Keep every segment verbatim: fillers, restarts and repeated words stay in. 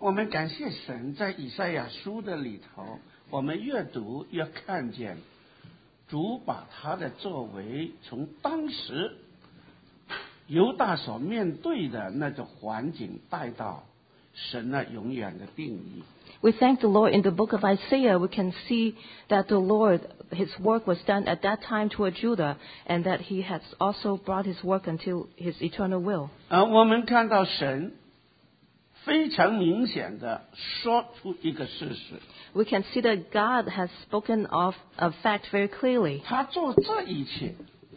我们感谢神，在以赛亚书的里头，我们阅读要看见主把他的作为从当时犹大所面对的那种环境带到神那永远的定义。 We thank the Lord. In the book of Isaiah, we can see that the Lord, His work was done at that time toward Judah, and that He has also brought His work until His eternal will. 啊，我们看到神非常明显的说出一个事实。 We can see that God has spoken of a fact very clearly. 他做这一切，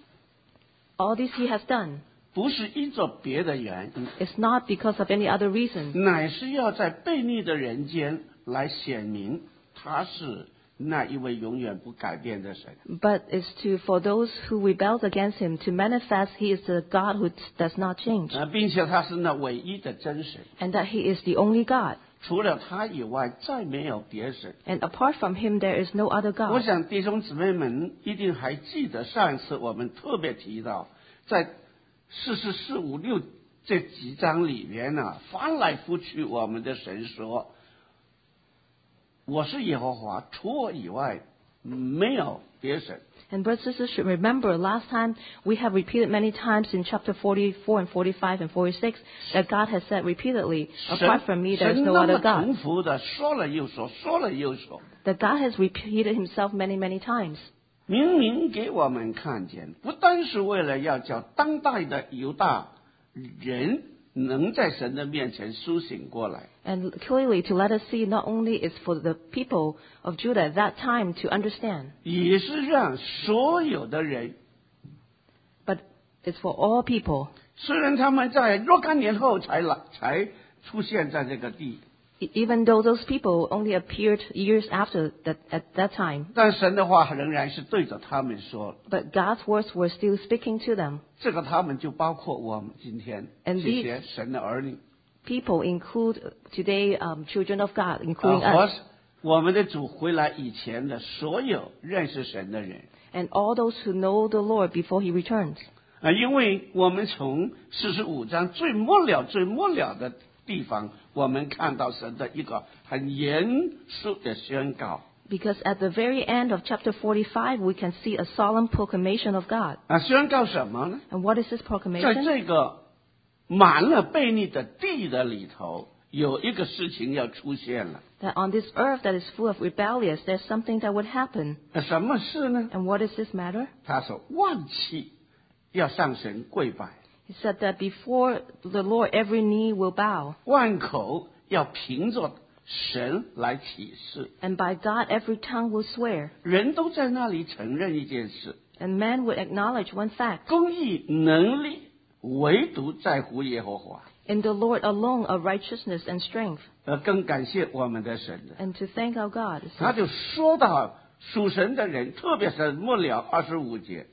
All this He has done 不是因着别的原因， is not because of any other reason, 乃是要在悖逆的人间来显明他是那一位永远不改变的神。 but is to for those who rebelled against Him to manifest He is the God who does not change, 啊，并且他是那唯一的真神， and that He is the only God, 除了他以外再没有别神。 and apart from Him there is no other 我 God. 想弟兄姊妹们一定还记得上一次我们特别提到，在四四四五六这几章里面呢、啊，翻来覆去我们的神说，我是耶和华，除我以外没有别神。 And brothers and sisters should remember, last time we have repeated many times in chapter forty-four and forty-five and forty-six that God has said repeatedly, apart from me there is 神 no 那 other 么 God. 重复的说了又说，说了又说， That God has repeated Himself many, many times. 明明给我们看见，不单是为了要叫当代的犹大人能在神的面前苏醒过来， And clearly to let us see not only is for the people of Judah at that time to understand, 也是让所有的人， but it's for all people. 虽然他们在若干年后才来才出现在这个地， E- Even though those people only appeared years after that, at that time, 但神的话仍然是对着他们说， but God's words were still speaking to them. 这个他们就包括我们今天 And 这些神的儿女。 People include today um, children of God, 啊， including 和 us, 我们的主回来以前的所有认识神的人 and all those who know the Lord before He returns. 啊，因为我们从四十五章最末了、最末了的地方，我们看到神的一个很严肃的宣告 Because at the very end of chapter forty-five, we can see a solemn proclamation of God. 啊，宣告什么呢？ And what is this 在 proclamation? 这个满了悖逆的地的里头，有一个事情要出现了。 That on this earth that is full of rebellious, there's something that would happen. 那什么事呢？ And what is this matter? 他说万气要向神跪拜， He said that before the Lord, every knee will bow. 万口要凭着神来启示。 And by God, every tongue will swear. 人都在那里承认一件事： And man would acknowledge one fact. 公义能力唯独在乎耶和华。 In the Lord alone are righteousness and strength. 呃，更感谢我们的神的， And to thank our God. 他就说到属神的人，特别是末了二十五节，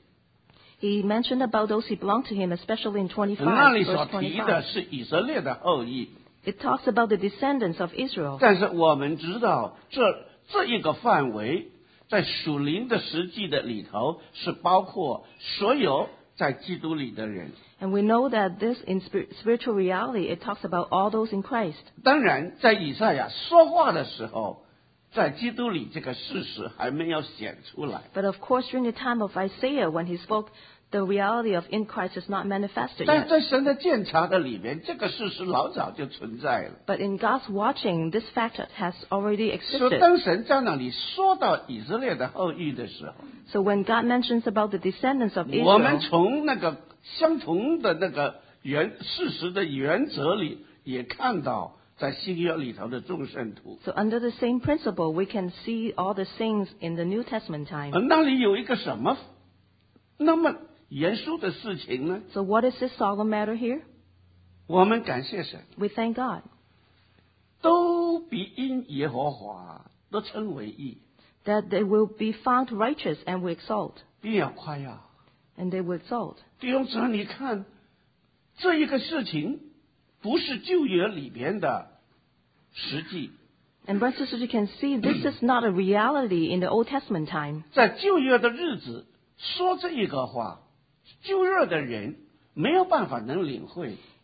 He mentioned about those who belong to Him, especially in 那 twenty-five, 里所 verse 提的 twenty-five. 是以色列的后裔。 It talks about the descendants of Israel. 但是我们知道，这这一个范围在属灵的实际的里头，是包括所有在基督里的人。 And we know that this, in spir- spiritual reality, it talks about all those in Christ. 当然，在以赛亚说话的时候，在基督里这个事实还没有显出来。 But of course, during the time of Isaiah, when he spoke, the reality of in Christ is not manifested 但 yet. 在神的鉴察的里面，这个事实老早就存在了。 But in God's watching, this fact has already 所以 existed. 当神在那里说到以色列的后裔的时候， So when God mentions about the descendants of 我们 Israel, 从那个相同的那个原事实的原则里，也看到在新约里头的众圣徒， so under the same principle, we can see all the things in the New Testament time. 而那里有一个什么那么严肃的事情呢？ So what is this solemn matter here? 我们感谢神， We thank God 都必因耶和华都称为义， that they will be found righteous and will exalt, 必要夸耀。 and they will exalt. 弟兄姊妹，你看这一个事情，不是旧约里边的实际。 And brothers and sisters, you can see this is not a reality in the Old Testament time. 在旧约的日子说这一个话，旧约的人没有办法能领会。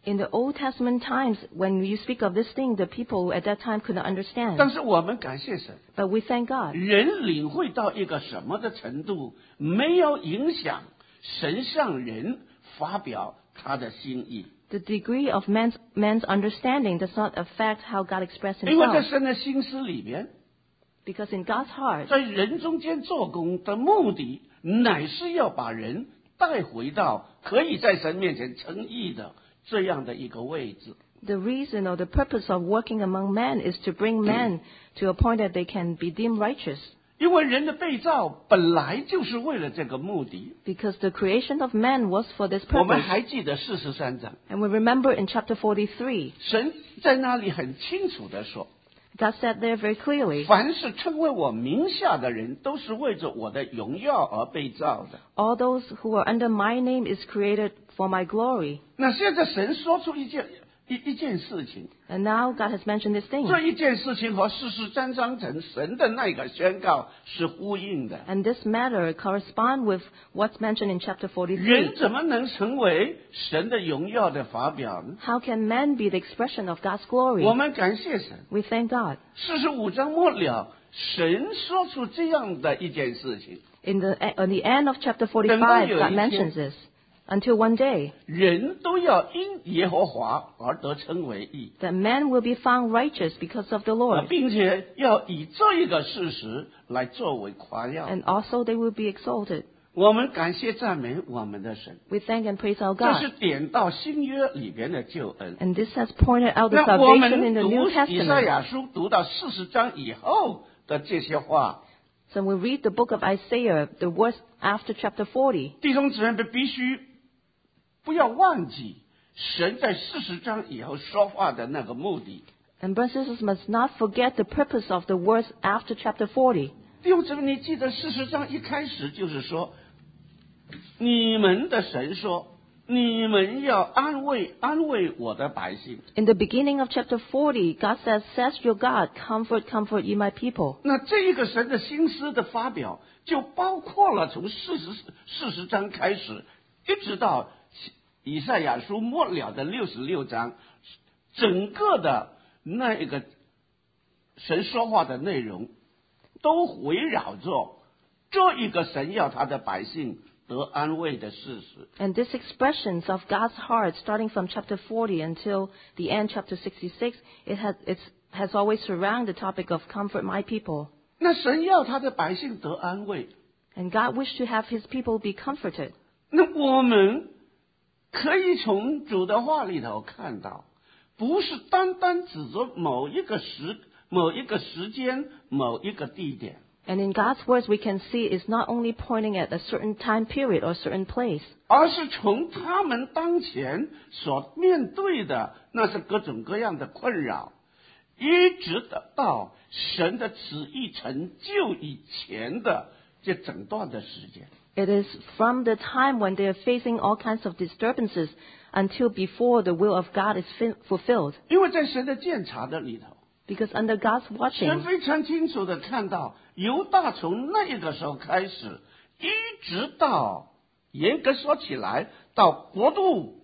In the Old Testament times, when you speak of this thing, the people at that time could not understand. 但是我们感谢神， But we thank God. 人领会到一个什么的程度，没有影响神向人发表他的心意。 The degree of man's, man's understanding does not affect how God expressed 因为在 himself. 神的心思里边， Because in God's heart, 在人中间做工的目的，乃是要把人带回到可以在神面前称义的这样的一个位置。 the reason or the purpose of working among men is to bring men to a point that they can be deemed righteous. 因为人的被造本来就是为了这个目的。 Because the creation of man was for this 我们 purpose. 还记得四十三章， And we remember in chapter forty-three, 神在那里很清楚地说， God said there very clearly, 凡是称为我名下的人，都是为着我的荣耀而被造的。 all those who are under my name is created for my glory. 那现在神说出一件一一件事情， And now God has mentioned this thing. 这一件事情和四十三章神神的那个宣告是呼应的。 And this matter correspond with what's mentioned in chapter 人 forty-three. 怎么能成为神的荣耀的发表呢？ How can man be the expression of God's 我 glory? 们感谢神， We thank God. 四十五章末了，神说出这样的一件事情： In the, on the end of chapter 等到 forty-five, 有一 God 天 mentions this. Until one day, 人都要因耶和华而得称为义， that man will be found righteous because of the 呃 Lord. 并且要以这一个事实来作为夸耀。 And also they will be exalted. 我们感谢赞美我们的神， We thank and praise our 这是 God. 点到新约里边的救恩。 And this has pointed out the 那我 salvation in 们 the 读 New 以赛 Testament. 亚书读到四十章以后的这些话， So we read the book of Isaiah, the words after chapter forty. 弟兄姊妹们必须不要忘记神在四十章以后说话的那个目的。 And brothers and sisters must not forget the purpose of the words after chapter forty. 弟兄姊妹，你记得四十章一开始就是说，你们的神说，你们要安慰安慰我的百姓。 In the beginning of chapter forty, God says, says your God, comfort, comfort ye my people. 那这一个神的心思的发表，就包括了从四十四十章开始，一直到以赛亚书末了的六十六章，整个的那一个神说话的内容，都围绕着这一个神要他的百姓得安慰的事实。 And these expressions of God's heart, starting from chapter forty until the end, chapter sixty-six, it has, it's, has always surrounded the topic of comfort my people. 那神要他的百姓得安慰， And God wished to have his people be comforted. 那我们可以从主的话里头看到，不是单单指着某一个时、某一个时间、某一个地点， And in God's words, we can see it's not only pointing at a certain time period or certain place, 而是从他们当前所面对的那是各种各样的困扰，一直到神的旨意成就以前的这整段的时间。 it is from the time when they are facing all kinds of disturbances until before the will of God is fi- fulfilled. 因为在神的监察的里头， Because under God's 神 watching, 非常清楚的看到，犹大从那个时候开始，一直到严格说起来，到国度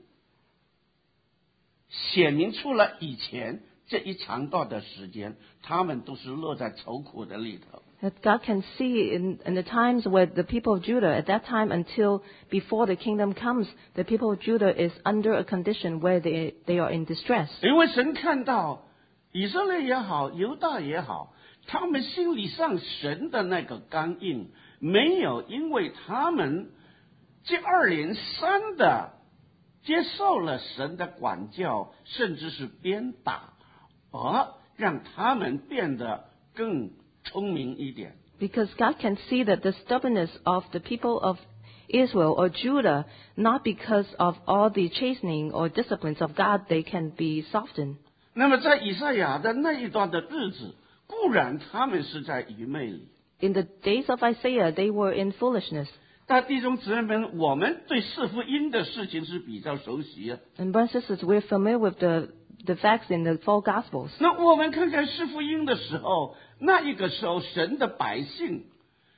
显明出来以前这一长段的时间，他们都是落在愁苦的里头。 that God can see in, in the times where the people of Judah, at that time until before the kingdom comes, the people of Judah is under a condition where they, they are in distress. 因为神看到以色列也好，犹大也好，他们心理上神的那个刚硬，没有因为他们接二连三的接受了神的管教，甚至是鞭打，而让他们变得更聪明一点。 Because God can see that the stubbornness of the people of Israel or Judah, not because of all the chastening or disciplines of God, they can be softened. 那么在以赛亚的那一段的日子，固然他们是在愚昧里， In the days of Isaiah, they were in foolishness. 但弟兄姊妹们，我们对四福音的事情是比较熟悉的。 And brothers and sisters, we're familiar with the, the facts in the four Gospels. 那我们看看四福音的时候，那一个时候神的百姓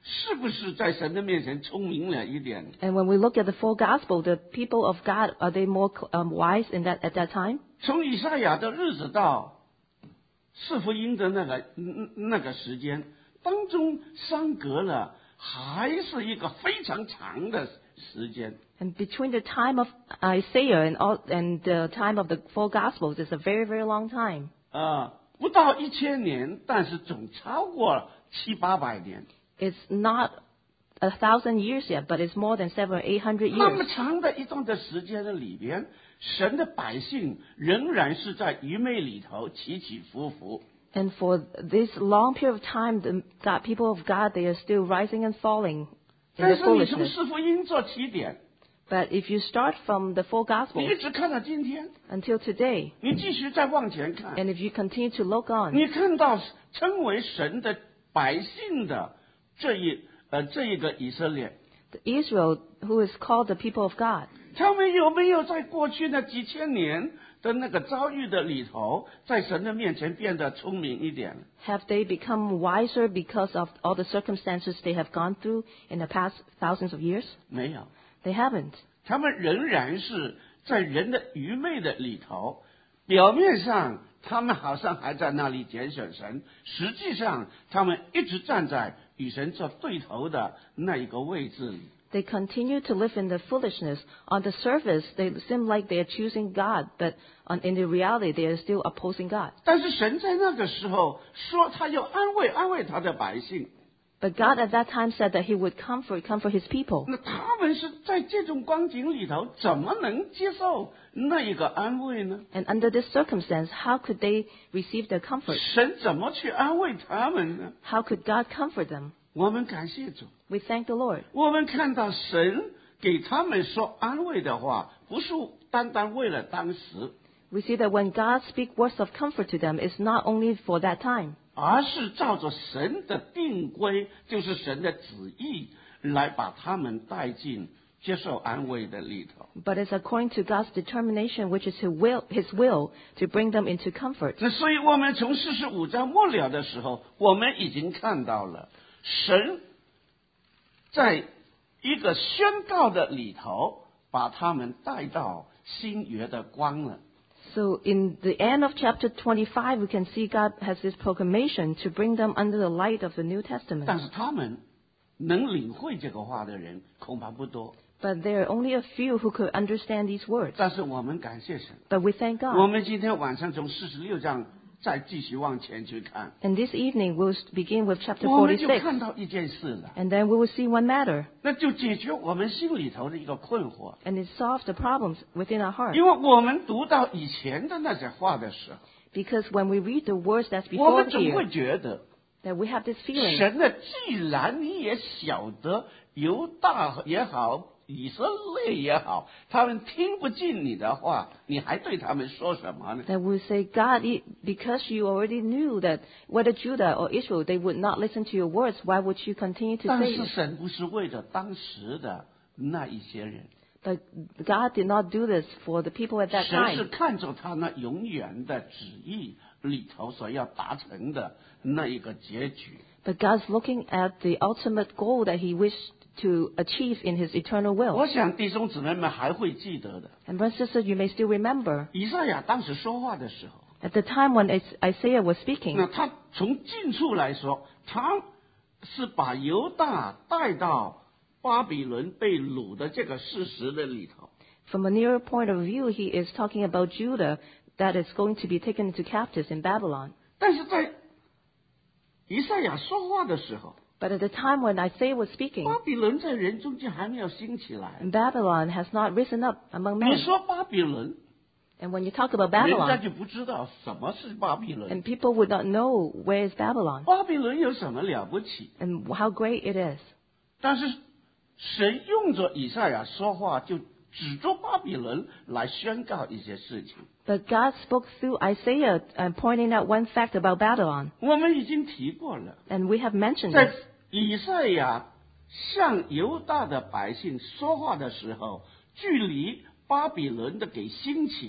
是不是在神的面前聪明了一点？ And when we look at the full gospel, the people of God, are they more um, wise in that at that time? 从以赛亚的日子到四福音的那个那个时间当中，相隔了还是一个非常长的时间。 And between the time of Isaiah and, all, and the time of the full gospels is a very, very long time. 呃，不到一千年，但是总超过七八百年。 It's not a thousand years yet, but it's more than seven or eight hundred 那么 years. 长的一段的时间的里边，神的百姓仍然是在愚昧里头起起伏伏。 And for this long period of time, the God, people of God, they are still rising and falling in 但 the 是你从 foolishness. 四福音做起点， But if you start from the full 你 gospel 一直看到今天， until today, 你继续再往前看， and if you continue to look on, 你看到称为神的百姓的这一呃这一个以色列， the Israel, who is called the people of God, 他们有没有在过去那几千年的那个遭遇的里头，在神的面前变得聪明一点？ have they become wiser because of all the circumstances they have gone through in the past thousands of years? 没有， They haven't. 他们仍然是在人的愚昧的里头，表面上他们好像还在那里拣选神，实际上他们一直站在与神做对头的那一个位置里。 They continue to live in the foolishness. On the surface, they seem like they are choosing God, but on, in the reality, they are still opposing God. 但是神在那个时候说，他要安慰安慰他的百姓。 But God at that time said that He would comfort, comfort His people. 那他们是在这种光景里头，怎么能接受那一个安慰呢？ And under this circumstance, how could they receive their comfort? 神怎么去安慰他们呢？ How could God comfort them? 我们感谢主， We thank the Lord. 我们看到神给他们说安慰的话，不是单单为了当时， We see that when God speaks words of comfort to them, it's not only for that time, 而是照着神的定规，就是神的旨意，来把他们带进接受安慰的里头。 but it's according to God's determination, which is His will, His will to bring them into comfort. 那所以我们从四十五章末了的时候，我们已经看到了神在一个宣告的里头，把他们带到新约的光了。 So in the end of chapter twenty-five, we can see God has this proclamation to bring them under the light of the New 但 Testament. 是他们能领会这个话的人恐怕不多。 But there are only a few who could understand these words. 但是我们感谢神， But we thank 我 God. 们今天晚上从四十六章再继续往前去看， And this evening, we'll begin with chapter 我们就 forty-six. 看到一件事了， And then we will see one matter. 那就解决我们心里头的一个困惑。 And it solves the problems within our heart. 因为我们读到以前的那些话的时候， Because when we read the words that's 我 before 们总会 here, 觉得， that we have this feeling 神呢，既然你也晓得犹大也好，以色列也好，他们听不进你的话，你还对他们说什么呢？ that we say, God, it- because you already knew that whether Judah or Israel, they would not listen to your words, why would you continue to 但 say 是 it? 神不是为了当时的那一些人， But God did not do this for the people at that 神是 time. 看着他那永远的旨意里头所要达成的那一个结局。 But God's looking at the ultimate goal that He wished to achieve in His eternal 我 will. 想弟兄姊妹们还会记得的， And brothers and sisters, you may still remember 以赛亚当时说话的时候， at the time when Is- Isaiah was speaking, 那他从近处来说，他是把犹大带到巴比伦被掳的这个事实的里头。 from a nearer point of view, He is talking about Judah that is going to be taken into captives in Babylon. 但是在以赛亚说话的时候， But at the time when Isaiah was speaking, 巴比伦在人中间还没有兴起来。 Babylon has not risen up among 你 men. 说巴比伦， And when you talk about 人家 Babylon, 就不知道什么是巴比伦。 and people would not know where is Babylon 巴比伦有什么了不起？ and how great it is. 但是神用着以赛亚说话，就指着巴比伦来宣告一些事情。 But God spoke through Isaiah and pointing out one fact about Babylon. 我们已经提过了， And we have mentioned 在 this. 以赛亚向犹大的百姓说话的时候，距离巴比伦的给兴起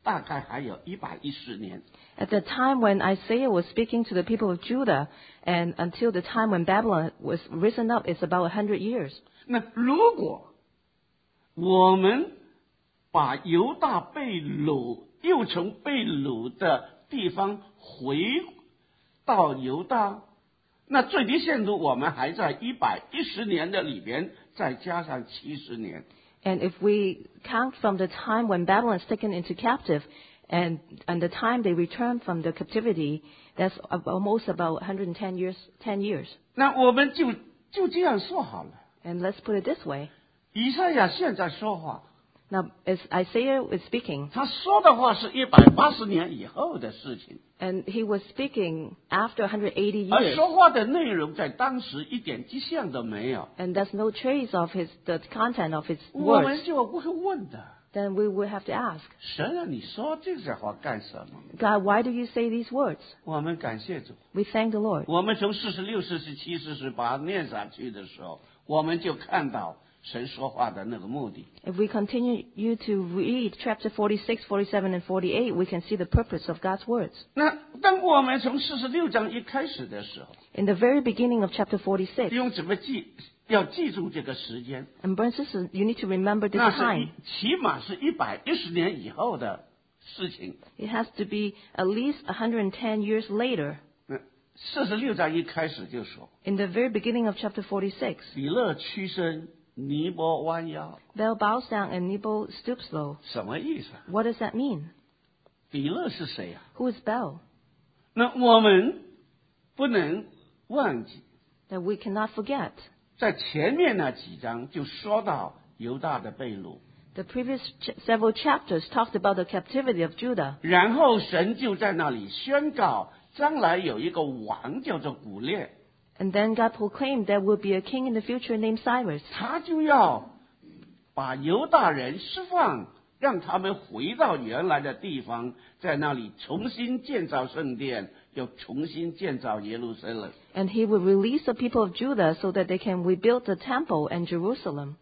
大概还有一百一十年。 At the time when Isaiah was speaking to the people of Judah, and until the time when Babylon was risen up, it's about a hundred years. 那如果我们把犹大被掳又从被掳的地方回到犹大，那最低限度我们还在一百一十年的里边，再加上七十年。 And if we count from the time when Babylon is taken into captive, and and the time they return from the captivity, that's almost about one hundred ten years. Ten years. 那我们就就这样说好了。 And let's put it this way. 以赛亚现在说话， Now, as Isaiah is speaking, 他说的话是一百八十年以后的事情， and he was speaking after one hundred eighty 而 years, 说话的内容在当时一点迹象都没有。 and there's no trace of his the content of his 我 words. 们就会问的， Then we will have to ask, 神啊，你说这些话干什么？ God, why do you say these words? 我们感谢主。 We thank the Lord. 我们从四十六、四十七、四十八念下去的时候，我们就看到神说话的那个目的。 If we continue you to read chapter forty-six, forty-seven, and forty-eight, we can see the purpose of God's words. 那当我们从四十六章一开始的时候， In the very beginning of chapter forty-six, 用怎么记？要记住这个时间， and brothers and sisters, you need to remember this 那是 time. 一起码是一百一十年以后的事情。 It has to be at least one hundred ten years later. 那四十六章一开始就说， In the very beginning of chapter forty-six, 比勒屈身，尼波弯腰， Bel bows down and Nebo stoops low. 什么意思啊？ What does that mean? 比勒是谁呀、啊？ Who is Bel? 那我们不能忘记， That we cannot forget. 在前面那几章就说到犹大的被掳， The previous ch- several chapters talked about the captivity of Judah. 然后神就在那里宣告，将来有一个王叫做古列， And then God proclaimed there will be a king in the future named Cyrus. 他就要把犹大人释放，让他们回到原来的地方，在那里重新建造圣殿，又重新建造耶路撒冷。 And he will release the people of Judah so that they can rebuild the temple and Jerusalem.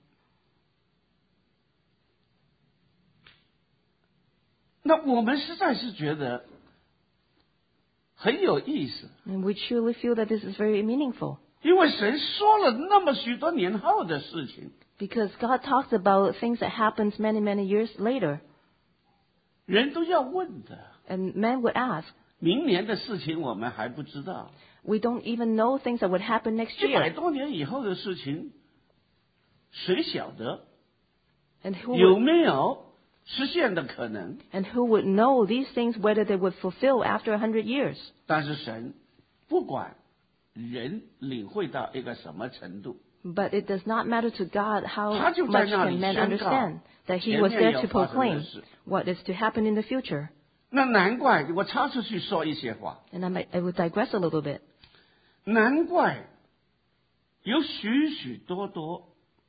那我们实在是觉得很有意思， And we truly feel that this is very meaningful. 因为神说了那么许多年后的事情， Because God talks about things that happened many, many years later. 人都要问的。 And men would ask, 明年的事情我们还不知道， we don't even know things that would happen next 一百 year. 多年以后的事情，谁晓得 And who 有 would, 没有实现的可能？ and who would know these things, whether they would fulfill after a hundred years? 但是神不管人领会到一个什么程度， But it does not matter to God how 他就在 much 那里 can men 宣告 understand that he was 前面 there 要 to 发生的 proclaim 事。 what is to happen in the future. 那难怪我插出去说一些话， And I, might, I would digress a little bit. 难怪有许许多多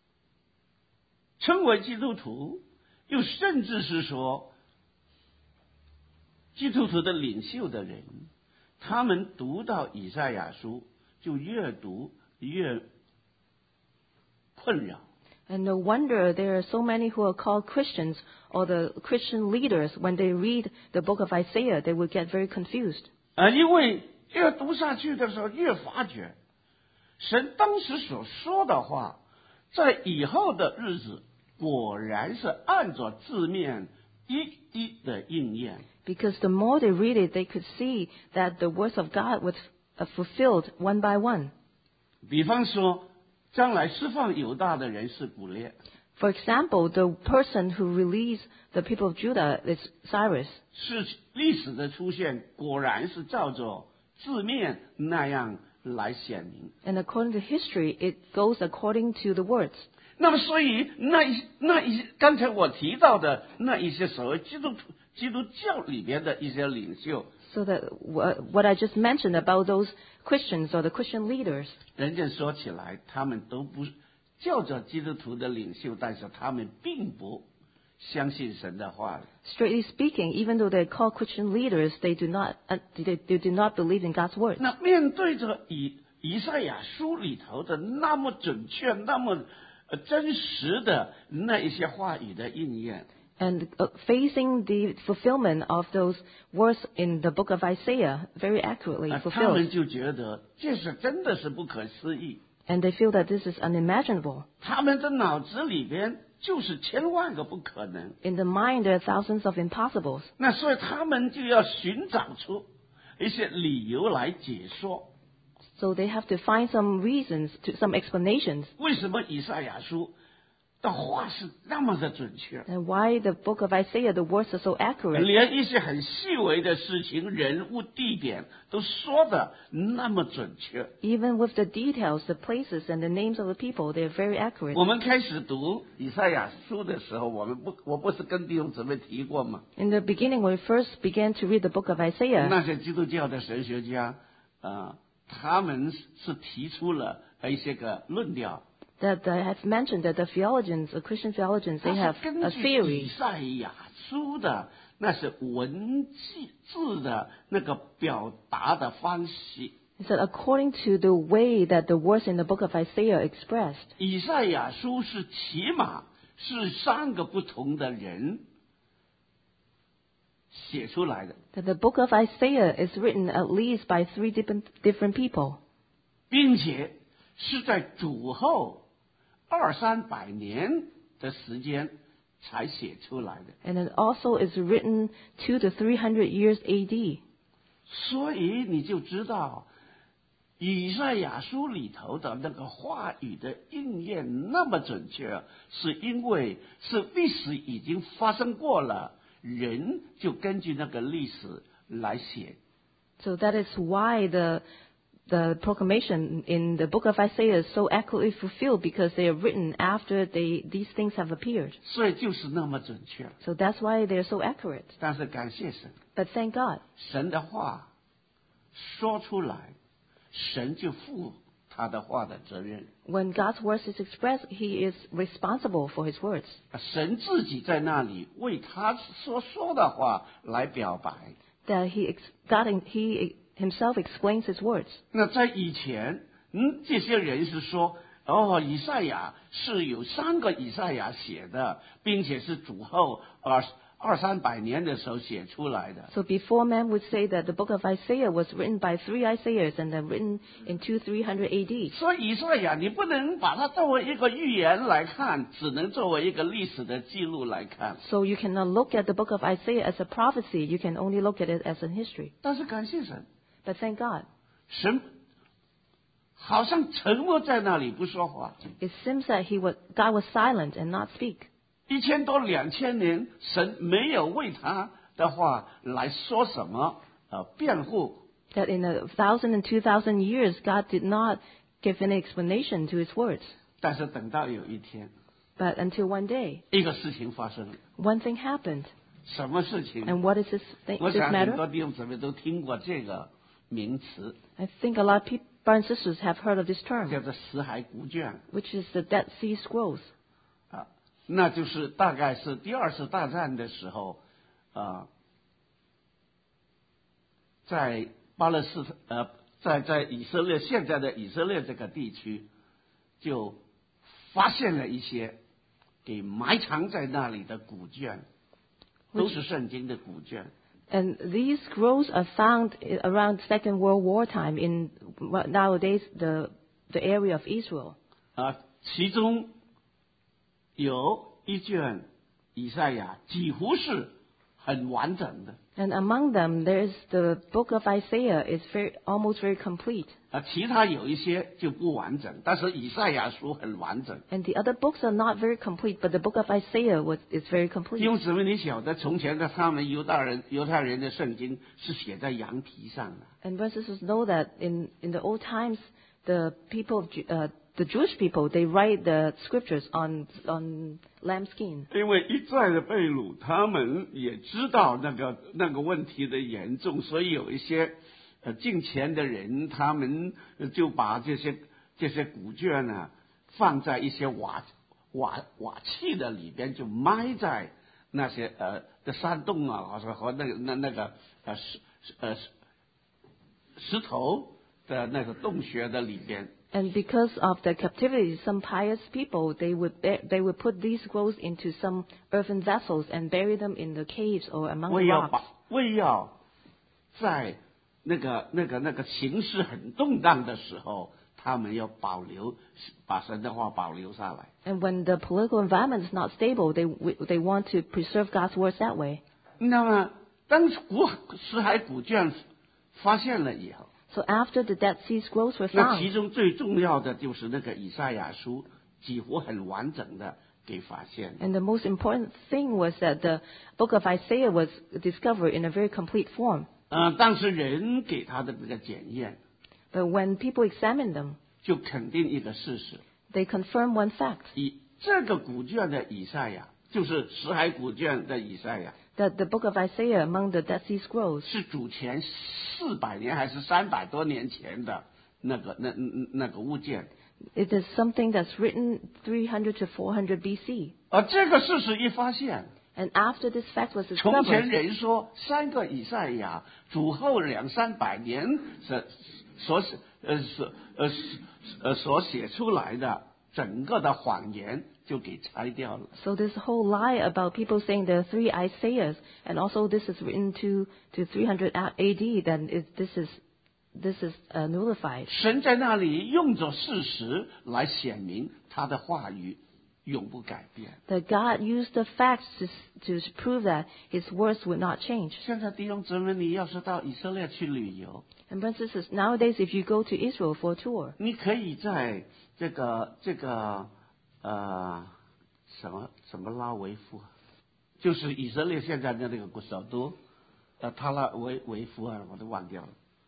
称为基督徒，又甚至是说基督徒的领袖的人，他们读到以赛亚书就越读越困扰。 And no wonder there are so many who are called Christians or the Christian leaders. When they read the book of Isaiah, they would get very confused. 啊，因为越读下去的时候，越发觉神当时所说的话，在以后的日子果然是按照字面一一的应验。 Because the more they read it, they could see that the words of God was uh, fulfilled one by one. 比方说，将来释放犹大的人是古列， For example, the person who released the people of Judah is Cyrus. 是历史的出现，果然是照着字面那样来显明。 And according to history, it goes according to the words. 那么，所以那一那一刚才我提到的那一些所谓基督徒基督教里边的一些领袖， So that wha- what I just mentioned about those Christians or the Christian leaders, 人家说起来，他们都不叫做基督徒的领袖，但是他们并不相信神的话。 strictly speaking, even though they're called Christian leaders, they do not uh, they, they do not believe in God's word. 那面对着以以赛亚书里头的那么准确、那么呃真实的那一些话语的应验， And uh, facing the fulfillment of those words in the book of Isaiah very accurately 啊，他 fulfilled. 们就觉得这是真的是不可思议， And they feel that this is unimaginable. 他们的脑子里边就是千万个不可能， In the mind, there are thousands of impossibles. 那所以他们就要寻找出一些理由来解说， So they have to find some reasons, to, some explanations, 为什么以赛亚书的话是那么的准确， and why the book of Isaiah, the words are so accurate. 连一些很细微的事情、人物、地点都说的那么准确。 Even with the details, the places, and the names of the people, they are very accurate. 我们开始读以赛亚书的时候，我们不，我不是跟弟兄姊妹提过吗？ In the beginning, when we first began to read the book of Isaiah, 那些基督教的神学家，啊、他们是提出了一些个论调， that I have mentioned that the theologians, the Christian theologians, 它 they 是 have 根 a 据以 theory 赛亚书的那是文字的那个表达的方式。 It said, according to the way that the words in the book of Isaiah expressed, 以赛亚书是起码是三个不同的人写出来的， that the book of Isaiah is written at least by three different, different people, 并且是在主后二三百年的时间才写出来的。 and it also is written two to three hundred years A D. 所以你就知道，以赛亚书里头的那个话语的应验那么准确，是因为是历史已经发生过了，人就根据那个历史来写。 So that is why the the proclamation in the book of Isaiah is so accurately fulfilled, because they are written after they these things have appeared. 所以就是那么准确。 So that's why they are so accurate. 但是感谢神， But thank God, 神的话说出来，神就负他的话的责任。 when God's words is expressed, He is responsible for His words. 神自己在那里为他所说的话来表白。 That He ex- God He Himself explains His words. 那在以前，嗯，这些人是说，哦，以赛亚是有三个以赛亚写的，并且是主后二二三百年的时候写出来的。 So before man would say that the book of Isaiah was written by three Isaiahs and then written in two three hundred A D. 所以以赛亚你不能把它作为一个预言来看，只能作为一个历史的记录来看。 So you cannot look at the book of Isaiah as a prophecy. You can only look at it as a history. 但是感谢神， But thank God, 神好像沉默在那里不说话。 it seems that He was God was silent and not speak. 一千多两千年，神没有为他的话来说什么呃辩护。 That in a thousand and two thousand years, God did not give any explanation to His words. 但是等到有一天， But until one day, 一个事情发生了， one thing happened. 什么事情？ And what is this, thing, 我 this 想很多 matter? 弟兄姊妹都听过这个名词， I think a lot of people, brothers and sisters have heard of this 叫 term, 做死海古卷 which is the Dead Sea Scrolls. 啊，那就是大概是第二次大战的时候啊，在巴勒斯坦呃，在在以色列现在的以色列这个地区，就发现了一些给埋藏在那里的古卷，都是圣经的古卷。 And these scrolls are found i- around Second World War time in what nowadays the the area of Israel. 啊，其中有一卷以赛亚几乎是很完整的， And among them, there is the book of Isaiah is very almost very complete. 啊，其他有一些就不完整，但是以赛亚书很完整。 And the other books are not very complete, but the book of Isaiah was is very 弟 complete. 兄姊妹，你晓得从前的他们犹大人、犹太人的圣经是写在羊皮上的， And brothers and sisters know that in, in the old times, the people, of Ju- uh, the Jewish people, they write the scriptures on on lambskin. 因为一再的被掳，他们也知道那个那个问题的严重，所以有一些呃敬虔的人，他们呃就把这些这些古卷呢放在一些瓦瓦瓦器的里边，就埋在那些呃的山洞啊，或者和那个那那个呃石呃石石头的那个洞穴的里边， And because of the captivity, some pious people, they would ba- they would put these scrolls into some earthen vessels and bury them in the caves or among 为 the 要 rocks. 把为要在那个那个那个形势很动荡的时候，他们要保留把神的话保留下来。 And when the political environment is not stable, they w- they want to preserve God's words that way. 那么当古死海古卷发现了以后， So after the Dead Sea Scrolls were 那其 found, 中最重要的就是那个以赛亚书，几乎很完整的给发现。 and the most important thing was that the book of Isaiah was discovered in a very complete form. 呃，但是人给他的这个检验， But when people examined them, 就肯定一个事实： they confirmed one fact, 以这个古卷的以赛亚，就是死海古卷的以赛亚， that the book of Isaiah among the Dead Sea Scrolls 是主前四百年还是三百多年前的那个那那那个物件。 it is something that's written three hundred to four hundred B C. 而这个事实一发现， And after this fact was 从前 discovered, 人说三个以赛亚，主后两三百年所所写呃所呃呃所写出来的整个的谎言就给拆掉了。 so this whole lie about people saying there are three Isaiahs, and also this is written to, to three hundred A D, then it, this is this is uh, nullified. 神在那里用着事实来显明他的话语永不改变。 That God used the facts to, to prove that His words would not change. 现在弟兄姊妹，你要是到以色列去旅游， And brothers and sisters, nowadays if you go to Israel for a tour, 你可以在这个这个呃什么什么拉维夫，就是以色列现在的那个首都，呃，他拉维维夫啊，我都忘掉了。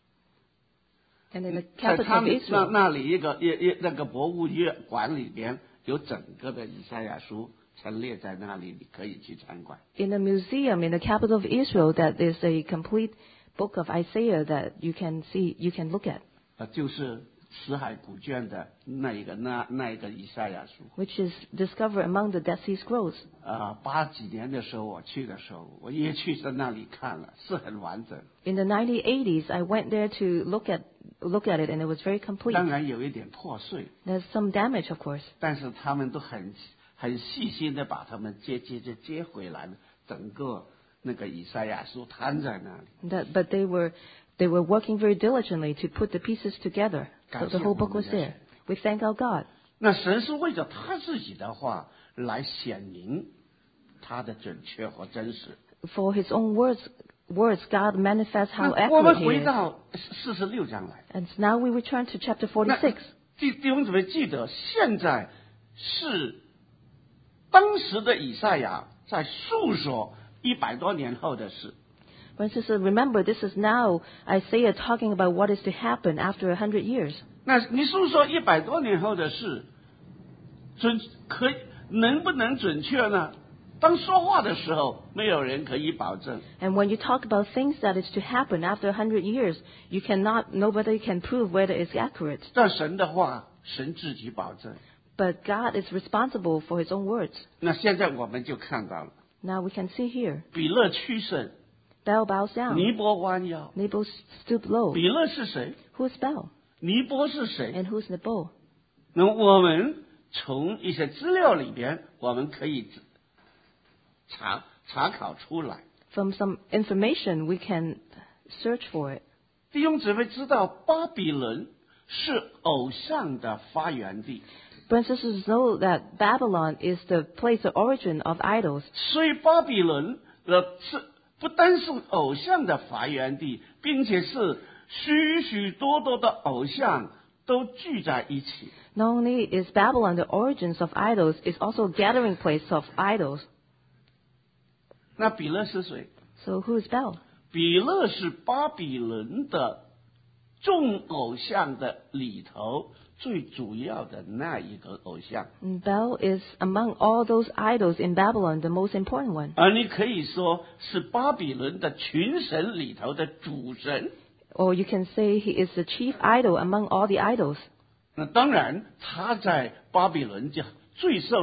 and in the 在 capital 他 of 们那 Israel, 那里一个一一那个博物馆里边有整个的以赛亚书陈列在那里，你可以去参观。 in a museum in the capital of Israel, that is a complete book of Isaiah that you can see, you can look at, 呃，就是死海古卷的那一个那那一个以赛亚书。 which is discovered among the Dead Sea Scrolls. 啊，八几年的时候我去的时候，我也去在那里看了，是很完整。 In the nineteen eighties, I went there to look at look at it, and it was very complete. 当然有一点破碎， There's some damage, of course, 但是他们都很很细心的把它们接接接接回来了，整个那个以赛亚书摊在那里。 that, but they were they were working very diligently to put the pieces together. So the whole book was there. We thank our God. 那神是为着他自己的话来显明他的准确和真实。 For His own words, words God manifests how 那我们 accurate 回 He is. 到四十六章来， And now we return to chapter 那 forty-six. 弟弟兄姊妹记得，现在是当时的以赛亚在述说一百多年后的事。 But sisters, remember, this is now Isaiah talking about what is to happen after a hundred years. 那你述说一百多年后的事，准可以能不能准确呢？当说话的时候，没有人可以保证。 And when you talk about things that is to happen after a hundred years, you cannot, nobody can prove whether it's accurate. 但神的话，神自己保证。 But God is responsible for His own words. 那现在我们就看到了， Now we can see here. 比勒屈身， Bel bows down. 尼波弯腰。 Nebo stooped low. 比勒是谁？ Who's Bel? 尼波是谁？ And who's Nebo? 那我们从一些资料里边，我们可以查查考出来。 From some information, we can search for it. 弟兄姊妹知道，巴比伦是偶像的发源地， Brothers and sisters know that Babylon is the place of origin of idols. 所以巴比伦的是不单是偶像的发源地，并且是许许多多的偶像都聚在一起。 Not only is Babylon the origins of idols, it's also a gathering place of idols. 那比勒是谁？ So who is Bel? 比勒是巴比伦的众偶像的里头最主要的那一个偶像， And Bel is among all those idols in Babylon the most important one. 而你可以说是巴比伦的群神里头的主神。 Or you can say he is the chief idol among all the idols. 那当然，他在巴比伦就最受人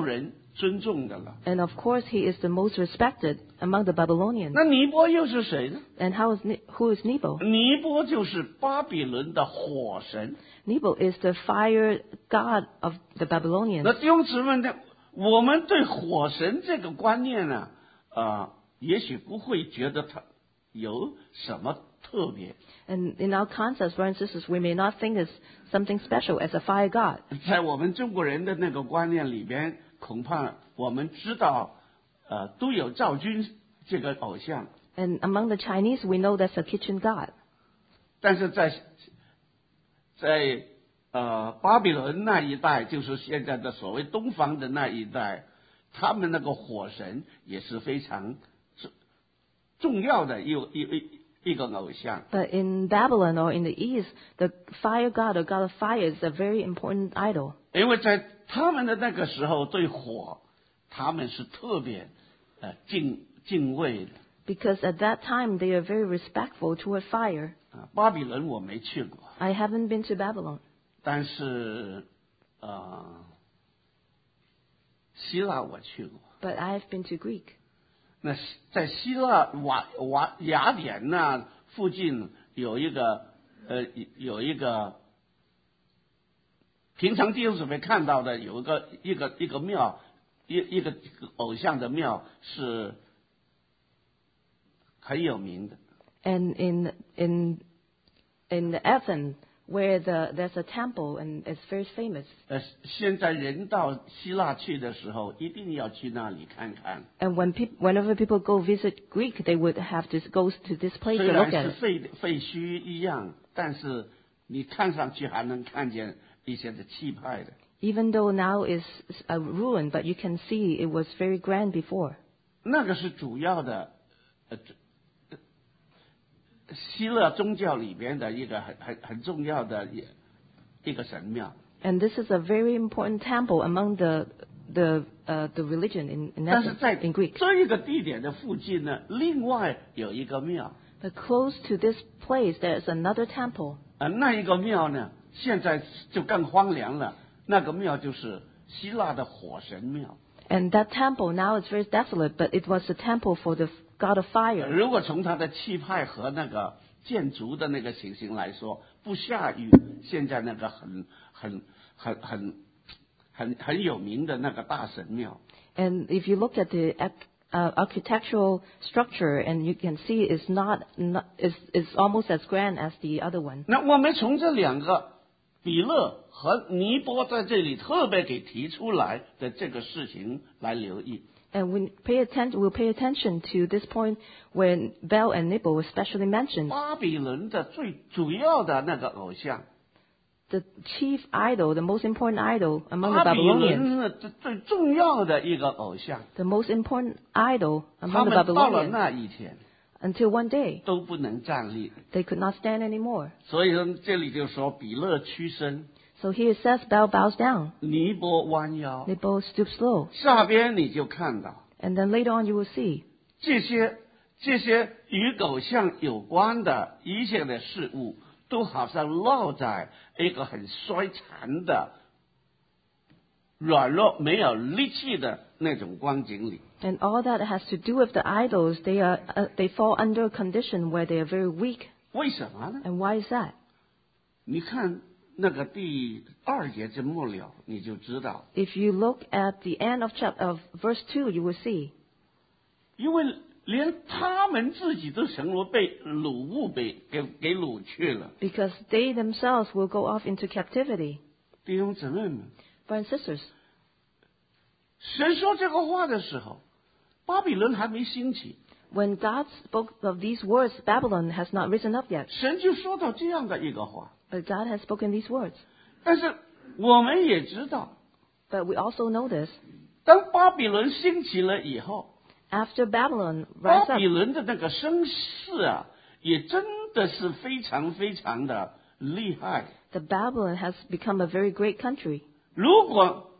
尊重的了。 And of course, he is the most respected among the Babylonians. 那尼波又是谁呢？ And how is Ne- who is Nebo? 尼波就是巴比伦的火神。 Nebo is the fire god of the Babylonians. 那弟兄姊妹呢，我们对火神这个观念呢，啊、也许不会觉得它有什么特别。 And in our concepts, brothers and sisters, we may not think it's something special as a fire god. 在我们中国人的那个观念里边，恐怕我们知道，呃，都有赵君这个偶像， And among the Chinese, we know that's a kitchen god. 但是在在呃巴比伦那一带，就是现在的所谓东方的那一带，他们那个火神也是非常重重要的一一一一个偶像。 But in Babylon or in the East, the fire god or god of fire is a very important idol. 因为在他们的那个时候，对火他们是特别呃敬敬畏的。 Because at that time, they are very respectful toward fire. 啊，巴比伦我没去过， I haven't been to Babylon, 但是呃，希腊我去过。 but I have been to Greek. 那希在希腊瓦瓦雅典那附近有一个呃有一个平常弟兄姊妹看到的有一个一个一个庙，一一个偶像的庙是很有名的。 And in in in Athens, where the there's a temple and it's very famous. 呃，现在人到希腊去的时候，一定要去那里看看。 And when peop, whenever people go visit Greek, they would have to go to this place 虽 to 然 look 是 at it. 废废墟一样，但是你看上去还能看见一些的气派的。 Even though now is a ruin, but you can see it was very grand before. 那个是主要的，呃，这希腊宗教里边的一个很很很重要的一一个神庙。 And this is a very important temple among the the uh, the religion in in, 但是 Athens, 在 in Greek. 这一个地点的附近呢，另外有一个庙， But close to this place, there is another temple. 啊、那一个庙呢，现在就更荒凉了。那个庙就是希腊的火神庙。 And that temple now is very desolate, but it was a temple for the god of fire. 如果从它的气派和那个建筑的那个情形来说，不下于现在那个很很很很很很有名的那个大神庙。 And if you look at the arch- uh, architectural structure, and you can see it's not, not is is almost as grand as the other one. 那我们从这两个比勒和尼波在这里特别给提出来的这个事情来留意。 And we pay attention, we'll pay attention to this point when Bel and Nebo were specially mentioned. 巴比伦的最主要的那个偶像， The chief idol, the most important idol among the 巴比 Babylonians, 伦的最最重要的一个偶像， the most important idol 他 among the 们到了 Babylonians, 那一天 until one day 都不能站立。 they could not stand anymore. 所以说这里就说比勒屈身， So here it says Bel bows down, 尼波弯腰。 Nebo stoops low. 下边你就看到 And then later on you will see 这些这些与偶像有关的一切的事物，都好像落在一个很衰残的、软弱、没有力气的那种光景里。 And all that has to do with the idols, they are uh, they fall under a condition where they are very weak. 为什么呢？ And why is that? 你看那个第二节这末了，你就知道， If you look at the end of chapter of verse two, you will see 因为连他们自己都成了被掳物被给给掳去了。 because they themselves will go off into captivity. 弟兄姊妹们， Brothers and sisters, 神说这个话的时候，巴比伦还没兴起， when God spoke of these words, Babylon has not risen up yet. 神就说到这样的一个话。 But God has spoken these words. 但是我们也知道， But we also know this. 当巴比伦兴起了以后， After Babylon 巴 rise 比 up, 伦的那个声势啊，也真的是非常非常的厉害。 the Babylon has become a very great country. 如果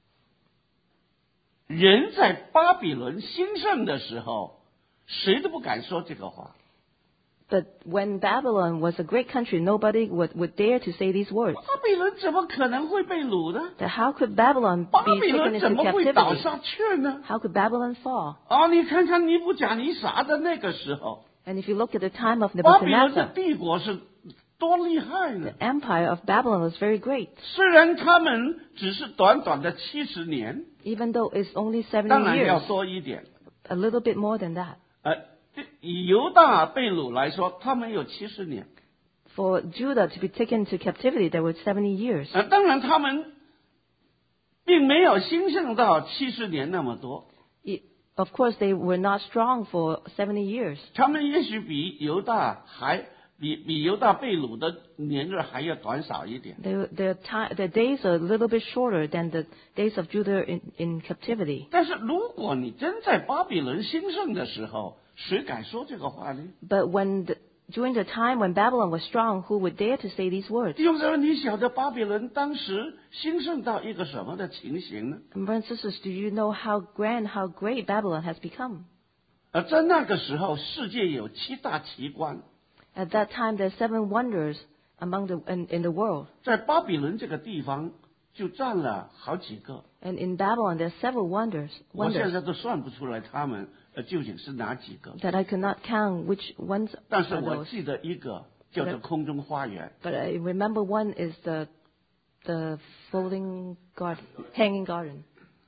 人在巴比伦兴盛的时候，谁都不敢说这个话。 But when Babylon was a great country, nobody would, would dare to say these words. 巴比伦怎么可能会被掳呢？ That how could Babylon 巴 be 比 taken 伦怎 into 么会倒 captivity? 下去呢？ How could Babylon fall? 啊，你看看尼布甲尼撒的那个时候， And if you look at the time of 巴比伦的 Nebuchadnezzar, 帝国是多厉害呢！ the empire of Babylon was very great. 虽然他们只是短短的七十年， Even though it's only 当 seventy 然要 years, 多一点。 a little bit more than that. 呃，以犹大被掳来说，他们有七十年。 For Judah to be taken into captivity, there were seventy years. 呃，当然他们并没有兴盛到七十年那么多， It, of course, they were not strong for seventy years. 他们也许比犹大还比比犹大被掳的年日还要短少一点。 Their, their, time, their days are a little bit shorter than the days of Judah in, in captivity. 但是如果你真在巴比伦兴盛的时候，谁敢说这个话呢？ But when the, during the time when Babylon was strong, who would dare to say these words? 弟兄姊妹，你晓得巴比伦当时兴盛到一个什么的情形呢？ And brothers and sisters, do you know how grand, how great Babylon has become? 呃，在那个时候，世界有七大奇观， At that time, there are seven wonders among the in, in the world. 在巴比伦这个地方就占了好几个， And in Babylon, there are several wonders, 我现 wonders 在都算不出来他们呃究竟是哪几个。 that I could not count which ones 但是 are 我 those. 记得一个叫做空中花园， But I remember one is the the floating garden, hanging garden.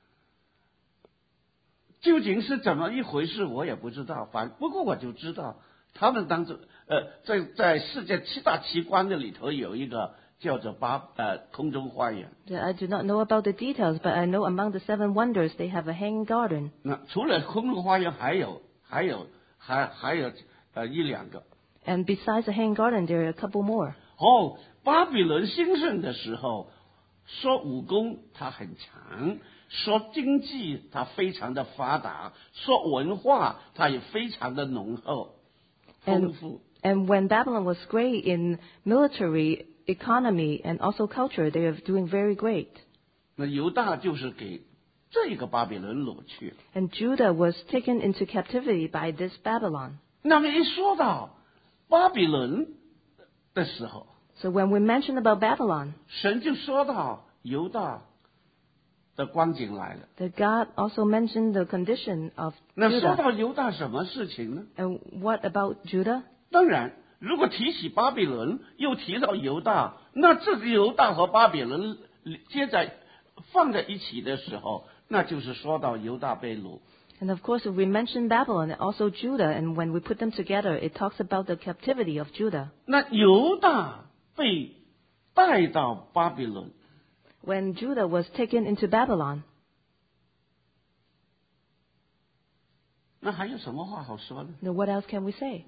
究竟是怎么一回事，我也不知道。反不过我就知道，他们当中呃，在在世界七大奇观的里头有一个叫做巴呃空中花园。 That I do not know about the details, but I know among the seven wonders they have a hanging garden. 那除了空中花园，还有还有还还有呃一两个。 And besides the hanging garden, there are a couple more. 哦，巴比伦兴盛的时候，说武功它很强，说经济它非常的发达，说文化它也非常的浓厚丰 And 富。 and when Babylon was great in military, economy, and also culture, they are doing very great. 那犹大就是给这个巴比伦掳去。 And Judah was taken into captivity by this Babylon. 那么一说到巴比伦的时候， So when we mention about Babylon, 神就说到犹大的光景来了。 that God also mentioned the condition of 那说 Judah. 到犹大什么事情呢？ And what about Judah? 当然，如果提起巴比伦，又提到犹大，那这个犹大和巴比伦接在放在一起的时候，那就是说到犹大被掳。 And of course, if we mention Babylon and also Judah, and when we put them together, it talks about the captivity of Judah. 那犹大被带到巴比伦， When Judah was taken into Babylon, 那还有什么话好说呢？ now what else can we say?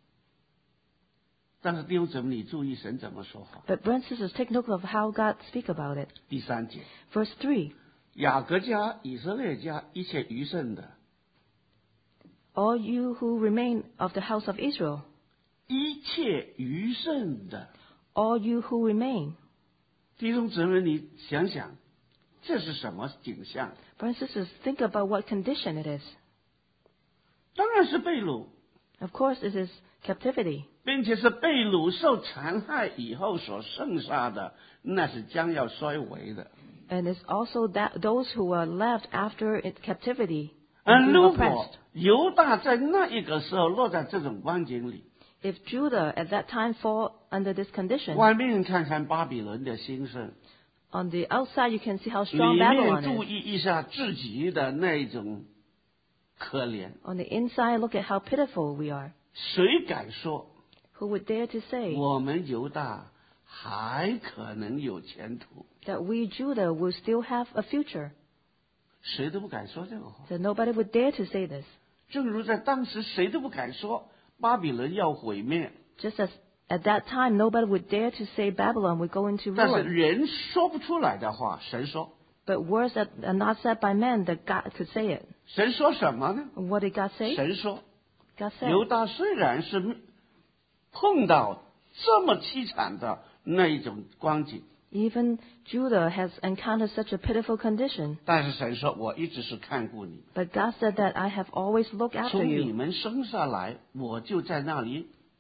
但是弟兄姊妹，你注意神怎么说话。 But brothers and sisters, take note of how God speak about it. 第三节， Verse three, 雅各家、以色列家一切余剩的， all you who remain of the house of Israel, 一切余剩的， all you who remain. 弟兄姊妹，你想想，这是什么景象？ Brothers and sisters, think about what condition it is. 当然是被掳， Of course, it is captivity. 并且是被掳受残害以后所剩下的，那是将要衰微的。 And it's also that those who are left after its captivity 而 and 如 being 果 oppressed. 犹大在那一个时候落在这种光景里， If Judah at that time fall under this condition, 外面看看巴比伦的兴盛， on the outside you can see how 里 strong 面 Babylon 注 is. 意一下自己的那种可怜， On the inside, look at how pitiful we are. 谁敢说 Who would dare to say 我们犹大还可能有前途？ that we Judah will still have a future? 谁都不敢说这个话。 That nobody would dare to say this. 正如在当时，谁都不敢说巴比伦要毁灭， Just as at that time nobody would dare to say Babylon would go into 但是 ruin. 人说不出来的话，神说。 But words that are not said by men, that God could say it. 神说什么呢？ What did God say? 神说， God said, 犹大虽然是碰到这么凄惨的那一种光景， even Judah has encountered such a pitiful condition. 但是神说，我一直是看顾你， But God said that I have always looked after 从你 you. 们生下来，我就在那里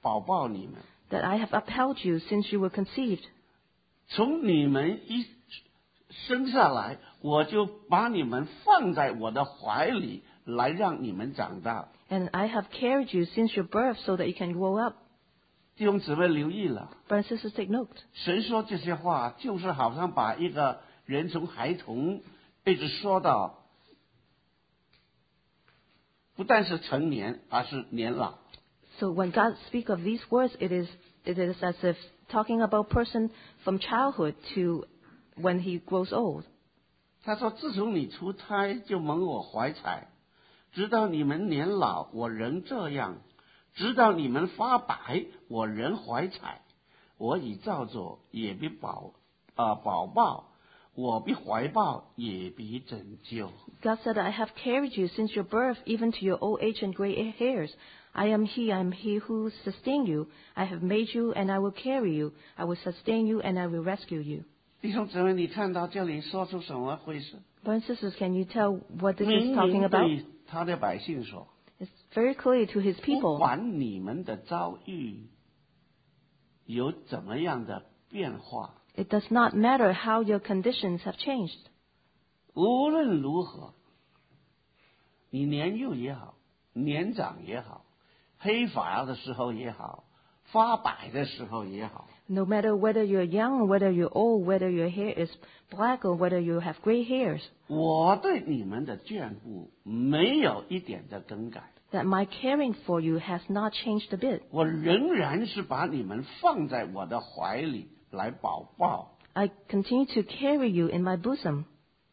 保抱你们， that I have upheld you since you were conceived. 从你们一生下来，我就把你们放在我的怀里，来让你们长大。 And I have carried you since your birth so that you can grow up. 弟兄姊妹留意了， Brothers and sisters, take note. 神说这些话，就是好像把一个人从孩童一直说到，不但是成年，而是年老。 So when God speaks of these words, it is, it is as if talking about a person from childhood to when he grows old. 他说：“自从你出胎就蒙我怀揣，直到你们年老，我仍这样；直到你们发白，我仍怀揣。我已造作，也必保啊、呃、保抱；我必怀抱，也必拯救。” God said, I have carried you since your birth, even to your old age and gray hairs. I am he, I am he who sustained you. I have made you, and I will carry you. I will sustain you, and I will rescue you. 弟兄姊妹，你看到这里说出什么回事？ Brothers and sisters, can you tell what this 明 is talking 明 about? 对他的百姓说 It's very clear to his：“ 不 people. 管你们的遭遇有怎么样的变化， It does not matter how your conditions have changed. 无论如何，你年幼也好，年长也好，黑发的时候也好，发白的时候也好， No matter whether you're young, whether you're old, whether your hair is black, or whether you have gray hairs, 我对你们的眷顾没有一点的更改， that my caring for you has not changed a bit. 我仍然是把你们放在我的怀里来保抱。 I continue to carry you in my bosom.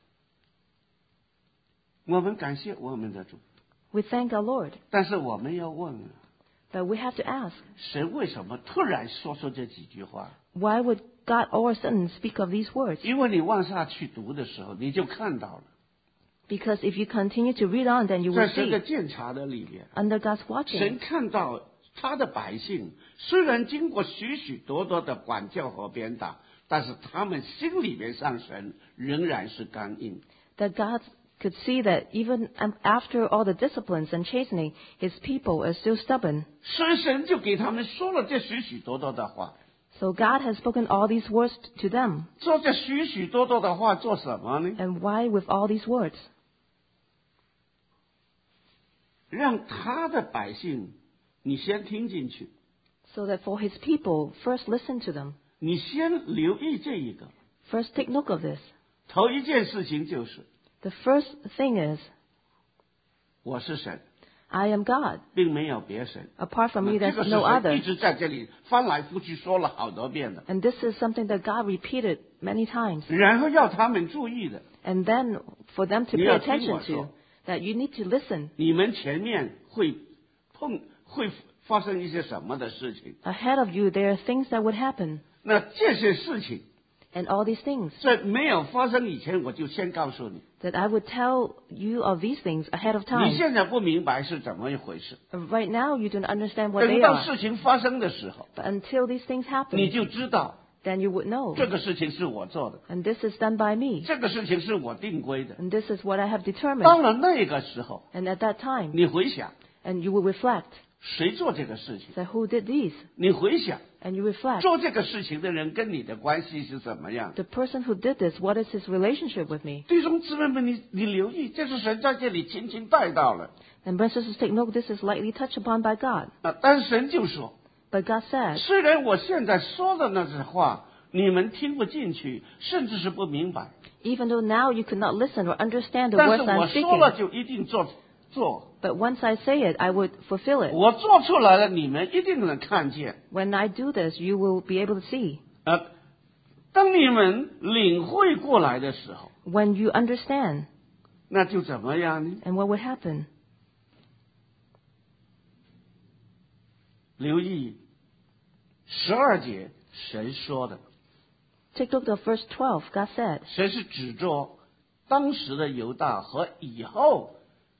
我们感谢我们的主， We thank our Lord. 但是我们要问了， But we have to ask, 神为什么突然说出这几句话？ why would God all of a sudden speak of these words? 因为你往下去读的时候，你就看到了， Because if you continue to read on, then you 在 will 这个 see, 监察的里面， under God's 神 watching, 看到他的百姓虽然经过许许多多的管教和鞭打，但是他们心里面上神仍然是刚硬。 that God could see that even after all the disciplines and chastening, his people are still stubborn. 所以神就给他们说了这许许多多的话。 So God has spoken all these words to them. 说这许许多多的话做什么呢？ And why with all these words? 让他的百姓，你先听进去， So that for his people, first listen to them. 你先留意这一个。 First take note of this. 头一件事情就是， The first thing is, 我是神， I am God. 并没有别神。 Apart from me, 这 there's 个是 no 神 other. 一直在这里翻来覆去说了好多遍的， And this is something that God repeated many times. 然后要他们注意的， And then for them to 你 pay 要听 attention 我说。 to, that you need to listen. 你们前面会碰会发生一些什么的事情？ Ahead of you, there are things that would happen. 那这些事情 And all these things, 在没有发生以前，我就先告诉你。 that I would tell you of these things ahead of 你 time. 现在不明白是怎么一回事， Right now, you don't understand what 等 they 到 are. 事情发生的时候， But until these things 你 happen, 就知道 then you would know. 这个事情是我做的， And this is done by me. 这个事情是我定规的。 And this is what I have 到 determined. 了那个时候， And at that time, 你回想 and you will reflect, 谁做这个事情？ that who did these? 你回想 And you reflect, 做这个事情的人跟你的关系是怎么样？ the person who did this, what is his relationship with me? 弟兄姊妹们，你你留意，这是神在这里轻轻带到了 And brothers and sisters, take note, this is lightly touched upon by God. 啊。但是神就说， But God said, 虽然我现在说的那些话你们听不进去，甚至是不明白， even though now you could not listen or understand the 但 words 是我 I'm 说了 speaking, 就一定做做， but once I say it, I would fulfill it. 我做出来了，你们一定能看见。 When I do this, you will be able to see. 啊，当你们领会过来的时候， When you understand, 那就怎么样呢？ and what would happen? 留意十二节神说的， Take a look at verse twelve. God said, 神是指着当时的犹大和以后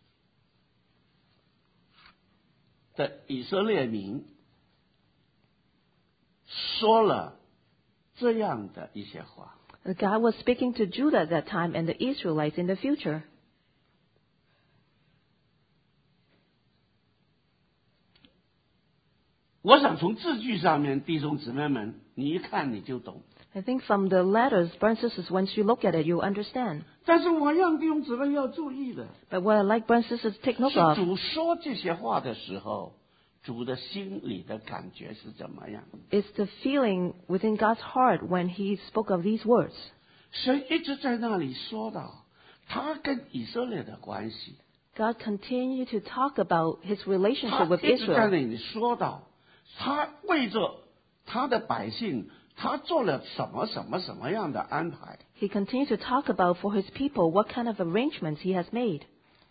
的以色列民说了这样的一些话。 God was speaking to Judah at that time and the Israelites in the future. 我想从字句上面，弟兄姊妹们，你一看你就懂。 I think from the letters, brothers and sisters, once you look at it, you'll understand. 但是我让弟兄姊妹要注意的， But what I like brothers and sisters to take note 是 of 主说这些话的时候，主的心里的感觉是怎么样？ is the feeling within God's heart when He spoke of these words. 神一直在那里说到他跟以色列的关系， God continued to talk about His 他 relationship with 一直在 Israel. 那里说到他为着他的百姓，他做了什么什么什么样的安排。 He continued to talk about for His people what kind of arrangements He has made.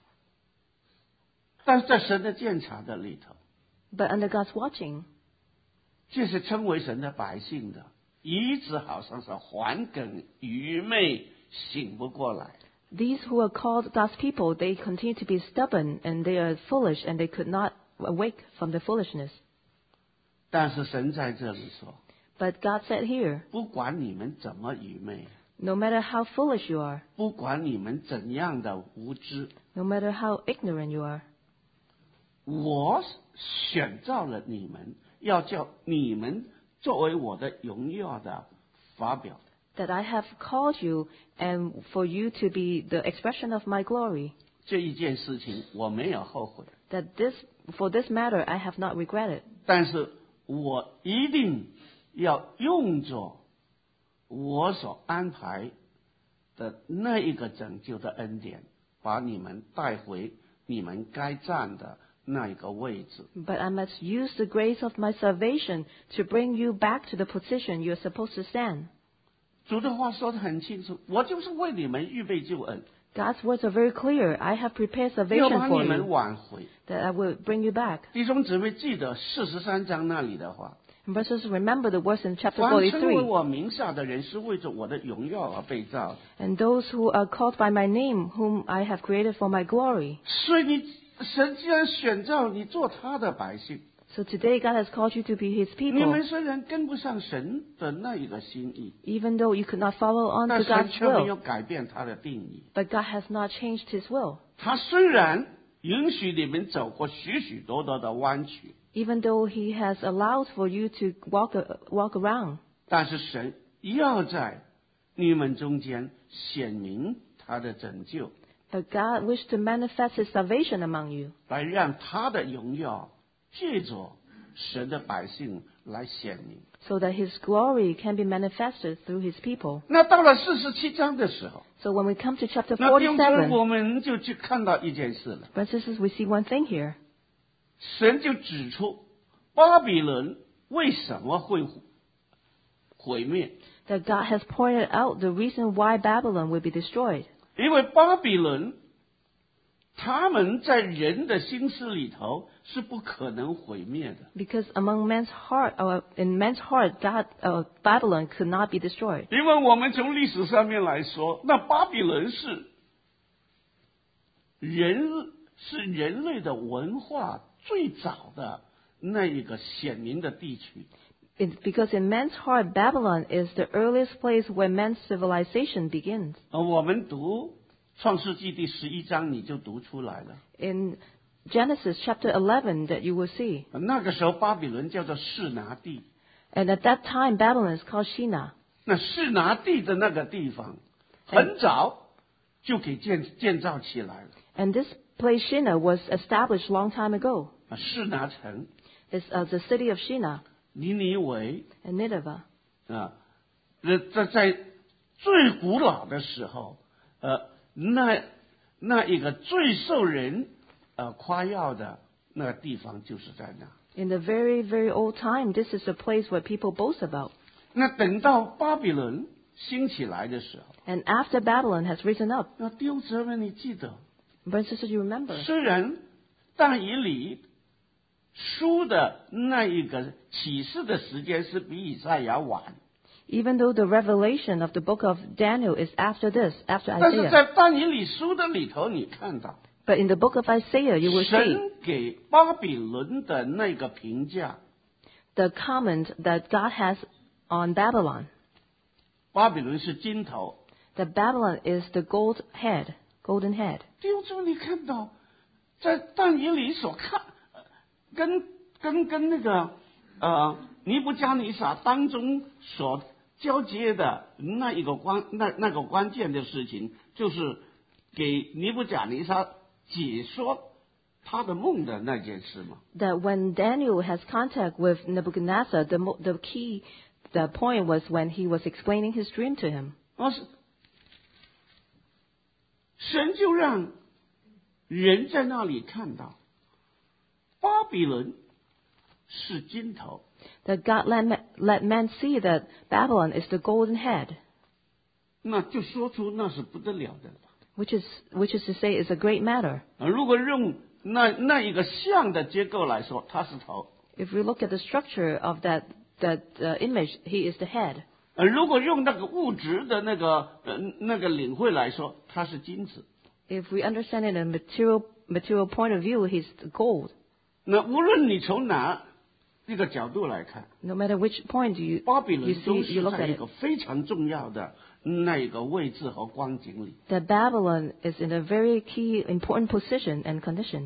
但是在神的监察的里头， But under God's watching, 这些称为神的百姓的，一直好像是顽梗愚昧，醒不过来。 these who are called God's people, they continue to be stubborn and they are foolish and they could not awake from their foolishness. 但是神在这里说， But God said here, 不管你们怎么愚昧， no matter how foolish you are, 不管你们怎样的无知， no matter how ignorant you are, 我选召了你们，要叫你们作为我的荣耀的发表。 that I have called you and for you to be the expression of my glory, 这一件事情我没有后悔， that this, for this matter I have not regretted. 但是我一定要用着我所安排的那一个拯救的恩典，把你们带回你们该站的那一个位置。 But I must use the grace of my salvation to bring you back to the position you're supposed to stand. 主的话说得很清楚，我就是为你们预备救恩， God's words are very clear. I have prepared 要 salvation 把 for 你们 you, 挽回。 that I will bring you back. 弟兄姊妹，记得四十三章那里的话， And brothers, remember the words in chapter 凡称为 forty-three. 我名下的人，是为着我的荣耀而被造。 And those who are called by my name, whom I have created for my glory. 所以你神既然选召你做他的百姓， So today God has called you to be His 你 people. 们虽然跟不上神的那一个心意， Even though you could not follow on 但 to 神 God's 却没 will, 有改变他的定义。 but God has not changed His will. 他虽然允许你们走过许许多多的弯曲， Even though He has allowed for you to walk walk around, 但是神要在你们中间显明他的拯救， but God wished to manifest His salvation among you, 来让他的荣耀借着神的百姓来显明。 so that His glory can be manifested through His people. 那到了四十七章的时候， So when we come to chapter 那弟兄姊妹 forty-seven, 我们就去看到一件事了。 brothers and sisters, we see one thing here. 神就指出巴比伦为什么会毁灭， That God has pointed out the reason why Babylon will be destroyed. 因为巴比伦他们在人的心思里头是不可能毁灭的， Because among men's heart, or in men's heart, God, uh, Babylon could not be destroyed. 因为我们从历史上面来说，那巴比伦是人是人类的文化最早的那一个显明的地区。 It, because in men's heart, Babylon is the earliest place where men's civilization begins. 呃，我们读创世纪第十一章，你就读出来了。 In Genesis chapter eleven, that you will see. 那个时候巴比伦叫做示拿地， And at that time, Babylon is called Shinar. 那示拿地的那个地方很早就给建建造起来了。 And this place, Shinar, was established long time ago. 啊，示拿城， It's uh, the city of Shinar 尼尼微 and Nineveh. 啊，呃，在在最古老的时候，呃，那那一个最受人呃夸耀的那个地方就是在那。 In the very, very old time, this is the place where people boast about. 那等到巴比伦兴起来的时候， And after Babylon has risen up, 那弟兄姊妹，你记得， brothers and sisters, you remember, 虽然但以理书的那一个启示的时间是比以赛亚晚， even though the revelation of the book of Daniel is after this, after 但是 Isaiah, 在但以理书的里头，你看到 but in the book of Isaiah, you will see 神给巴比伦的那个评价， the comment that God has on Babylon. 巴比伦是金头。 That Babylon is the gold head, golden head. 弟兄姊妹，你看到在但以理所看，呃跟跟跟那个呃尼布加尼撒当中所交接的那一个关那那个关键的事情，就是给尼布甲尼撒解说他的梦的那件事嘛。 That when Daniel has contact with Nebuchadnezzar, the, mo- the key, the point was when he was explaining his dream to him. 而是神就让人在那里看到，巴比伦是金头。 That God let, ma- let man see that Babylon is the golden head, 那就说出那是不得了的了。 which is, which is to say is a great matter. 呃如果用那那一个像的结构来说，它是头； If we look at the structure of that, that uh, image, he is the head. 呃如果用那个物质的那个呃那个领会来说，它是金子。 If we understand it in a material, material point of view, he's the gold. 那无论你从哪一个角度来看， No matter which point you, 巴比 you 伦都 see, 是 you look 在 at 一 it. 个非常重要的那一个位置和光景里。 That Babylon is in a very key, important position and condition.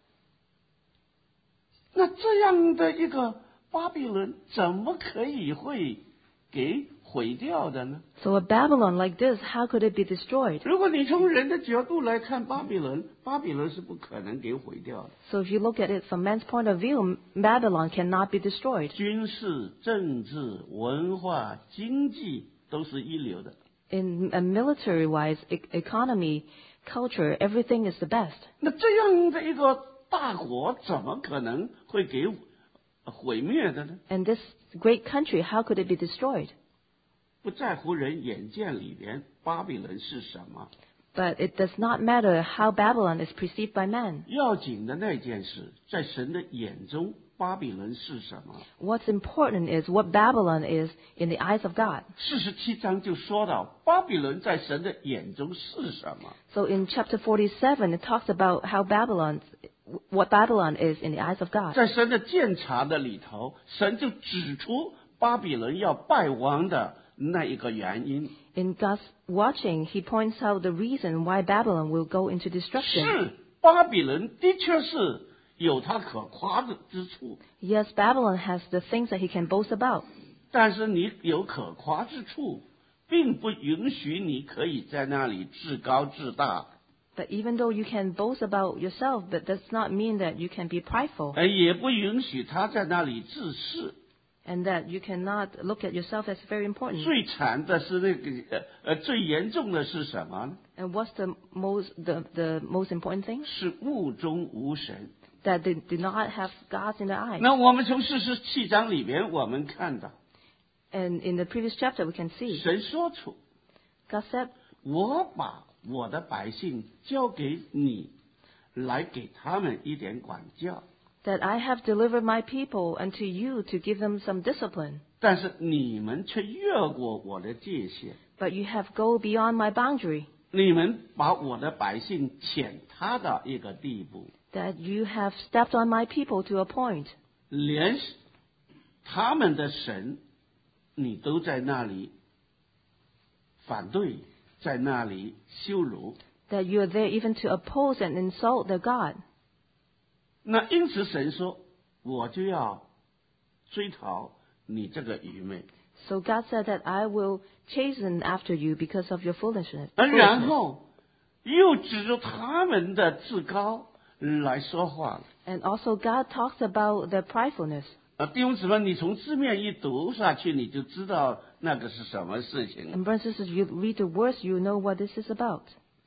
那这样的一个巴比伦，怎么可以会给毁掉的呢？ So a Babylon like this, how could it be destroyed? 如果你从人的角度来看巴比伦，巴比伦是不可能给毁掉的。 So if you look at it from man's point of view, Babylon cannot be destroyed. 军事、政治、文化、经济都是一流的。 In a military-wise, e- economy, culture, everything is the best. 那这样的一个大国，怎么可能会给毁灭的呢？ And this great country, how could it be destroyed? 不在乎人眼见里边，巴比伦是什么？ But it does not matter how Babylon is perceived by man. 要紧的那件事，在神的眼中，巴比伦是什么？ What's important is what Babylon is in the eyes of God. 四十七章就说到，巴比伦在神的眼中是什么？ So in chapter forty-seven, it talks about how Babylon, what Babylon is in the eyes of God. 在神的鉴察的里头，神就指出巴比伦要败亡的那一个原因。 In God's watching, he points out the reason why Babylon will go into destruction. 是巴比伦的确是有它可夸的之处， Yes, Babylon has the things that he can boast about. 但是你有可夸之处，并不允许你可以在那里自高自大， But even though you can boast about yourself, that does not mean that you can be prideful 呃，也不允许他在那里自恃。 and that you cannot look at yourself as very important. 最惨的是那个呃呃，最严重的是什么呢？ And what's the most, the, the most important thing? 是目中无神。 That they do not have God in their eyes. 那我们从四十七章里边，我们看到 And in the previous chapter, we can see 神说出， God said, 我把我的百姓交给你，来给他们一点管教。 that I have delivered my people unto you to give them some discipline. 但是你们却越过我的界限， But you have go beyond my boundary. 你们把我的百姓践踏到一个地步， That you have stepped on my people to a point. 连他们的神，你都在那里反对，在那里羞辱。 That you are there even to oppose and insult their God. 那因此神说，我就要追讨你这个愚昧。 So God said that I will chasten after you because of your foolishness. 而然 foolishness. 后又指着他们的自高来说话。 And also God talks about their pridefulness. 啊，弟兄姊妹，你从字面一读下去，你就知道那个是什么事情。 And brothers and sisters, you read the words, you know what this is about.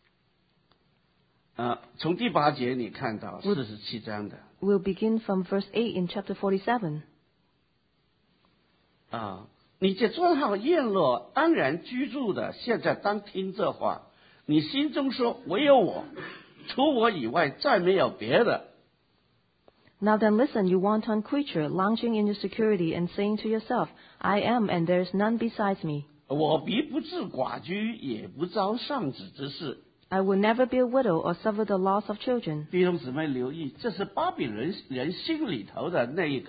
啊，从第八节你看到四十七章的 We'll begin from verse eight in chapter forty-seven. 啊，你这尊号宴乐安然居住的，现在当听这话。你心中说，唯有我，除我以外再没有别的。 Now then listen, you wanton creature, lounging in your security and saying to yourself, I am, and there is none besides me. 我必不治寡居，也不遭丧子之事。 I will never be a widow or suffer the loss of children. 弟兄姊妹留意，这是巴比伦人心里头的那一个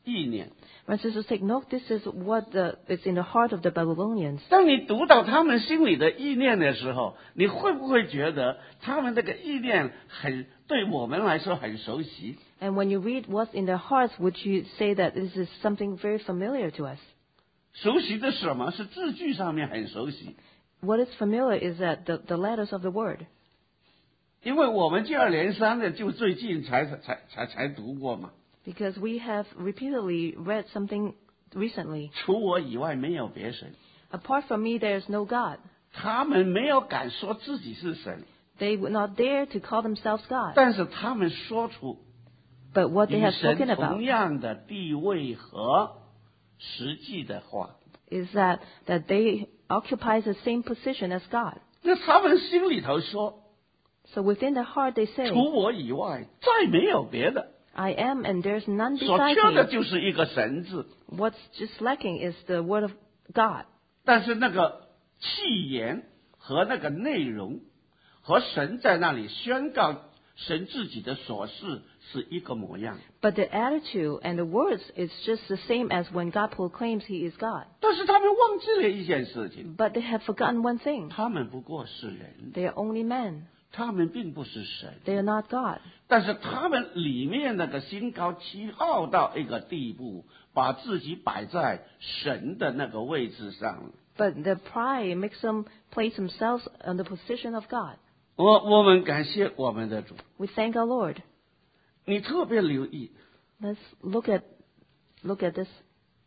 意念。 Brothers and sisters, take note, this is what the, is in the heart of the Babylonians. 当你读到他们心里的意念的时候，你会不会觉得他们这个意念很对我们来说很熟悉？ And when you read what's in their hearts, would you say that this is something very familiar to us? 熟悉的什么？是字句上面很熟悉。 What is familiar is that the, the letters of the word. 因为我们接二连三的就最近才才才才读过嘛。 Because we have repeatedly read something recently. 除我以外没有别神。 Apart from me, there is no God. 他们没有敢说自己是神， They would not dare to call themselves God. 但是他们说出 But what they 与 have 神 spoken 同 about 样的地位和实际的话。 is that, that they occupy the same position as God. 那他们心里头说， So within their heart they say, 除我以外再没有别的， I am and there's none 所 beside 缺的 me. 就是一个神字。 What's just lacking is the word of God. 但是那个气言和那个内容和神在那里宣告神自己的所事是一个模样。 But the attitude and the words is just the same as when God proclaims he is God. 但是他们忘记了一件事情， But they have forgotten one thing. 他们不过是人， They are only men. 他们并不是神。 They are not God. 但是他们里面那个心高气傲到一个地步，把自己摆在神的那个位置上。 But the pride makes them place themselves on the position of God. 我我们感谢我们的主， We thank our Lord. 你特别留意， Let's look at look at this.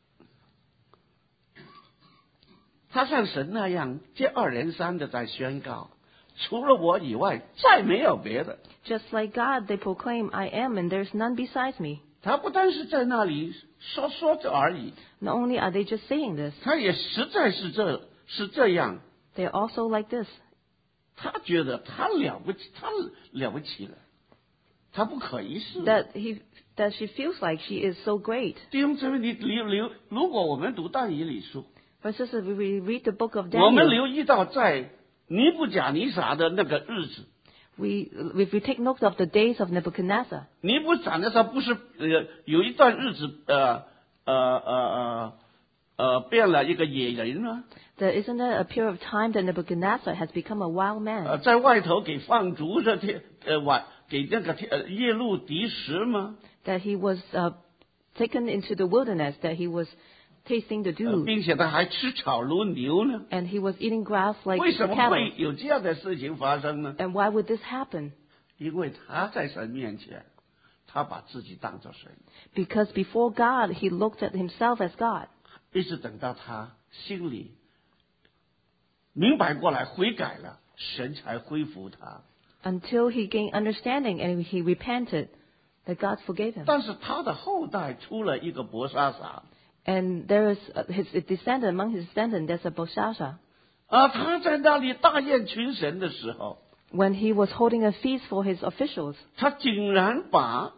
他像神那样接二连三的在宣告，除了我以外再没有别的。 Just like God, they proclaim, I am and there's none besides me. 他不单是在那里说说着而已， Not only are they just saying this, 他也实在是这是这样。 they're also like this. 他觉得他了不起，他了不起了，他不可一世。 That he that she feels like she is so great. 弟兄姊妹，你留留，如果我们读但以理书， But sisters, we we read the book of 我们 Daniel. 留意到在尼布甲尼撒的那个日子， We if we take note of the days of Nebuchadnezzar. 尼布甲尼撒不是呃有一段日子呃呃呃呃呃变了一个野人吗？ There isn't there a period of time that Nebuchadnezzar has become a wild 呃， man. 在外头给放逐这天呃晚给那个天呃夜路敌食吗？ That he was uh, taken into the wilderness. That he was tasting the 呃 dew. 并且他还吃草如牛呢？ And he was eating grass like 为什么 cattle. 会有这样的事情发生呢？ And why would this happen? 因为他在神面前，他把自己当作神， Because before God, he looked at himself as God. 一直等到他心里明白过来悔改了，神才恢复他。 Until he gained understanding and he repented, that God forgave him. 但是他的后代出了一个伯沙撒， And there is uh, his descendant, among his descendants, there's a Belshazzar. 而他在那里大宴群神的时候， When he was holding a feast for his officials, 他竟然把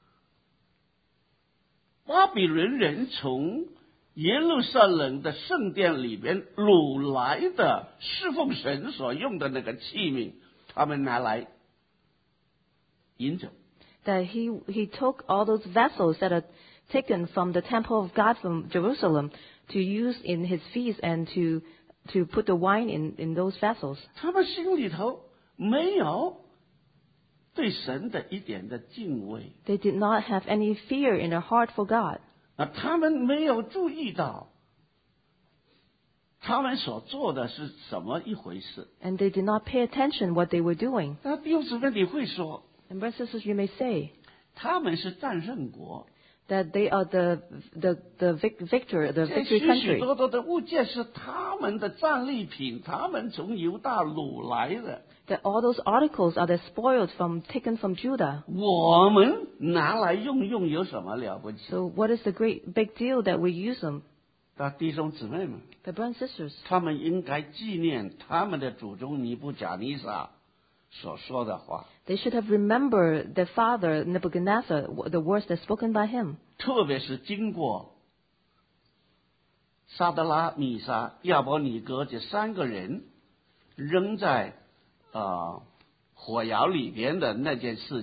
巴比伦人从耶路撒冷的圣殿里边掳来的侍奉神所用的那个器皿，他们拿来饮酒。 that he, he took all those vessels that are taken from the temple of God from Jerusalem to use in his feast and to, to put the wine in, in those vessels. 他们心里头没有对神的一点的敬畏 They did not have any fear in their heart for God. 啊，他们没有注意到他们所做的是什么一回事。 And they did not pay attention what they were doing. 那弟兄姊妹，你会说 And brothers and sisters, you may say 他们是战胜国， that they are the, the, the vic- victor, the 这 victory 许许 country. 多多的物件是他们的战利品，他们从犹大掳来的， That all those articles are the spoils from, taken from Judah. 我们拿来用用有什么了不起？ So what is the great big deal that we use them? 那弟兄姊妹们， But brothers and sisters, 他们应该纪念他们的祖宗尼布甲尼撒所说的话， they should have remembered their father Nebuchadnezzar, the words that spoken by him. 特别是经过沙德拉、米沙、亚伯尼格这三个人扔在啊、呃、火窑里边的那件事情，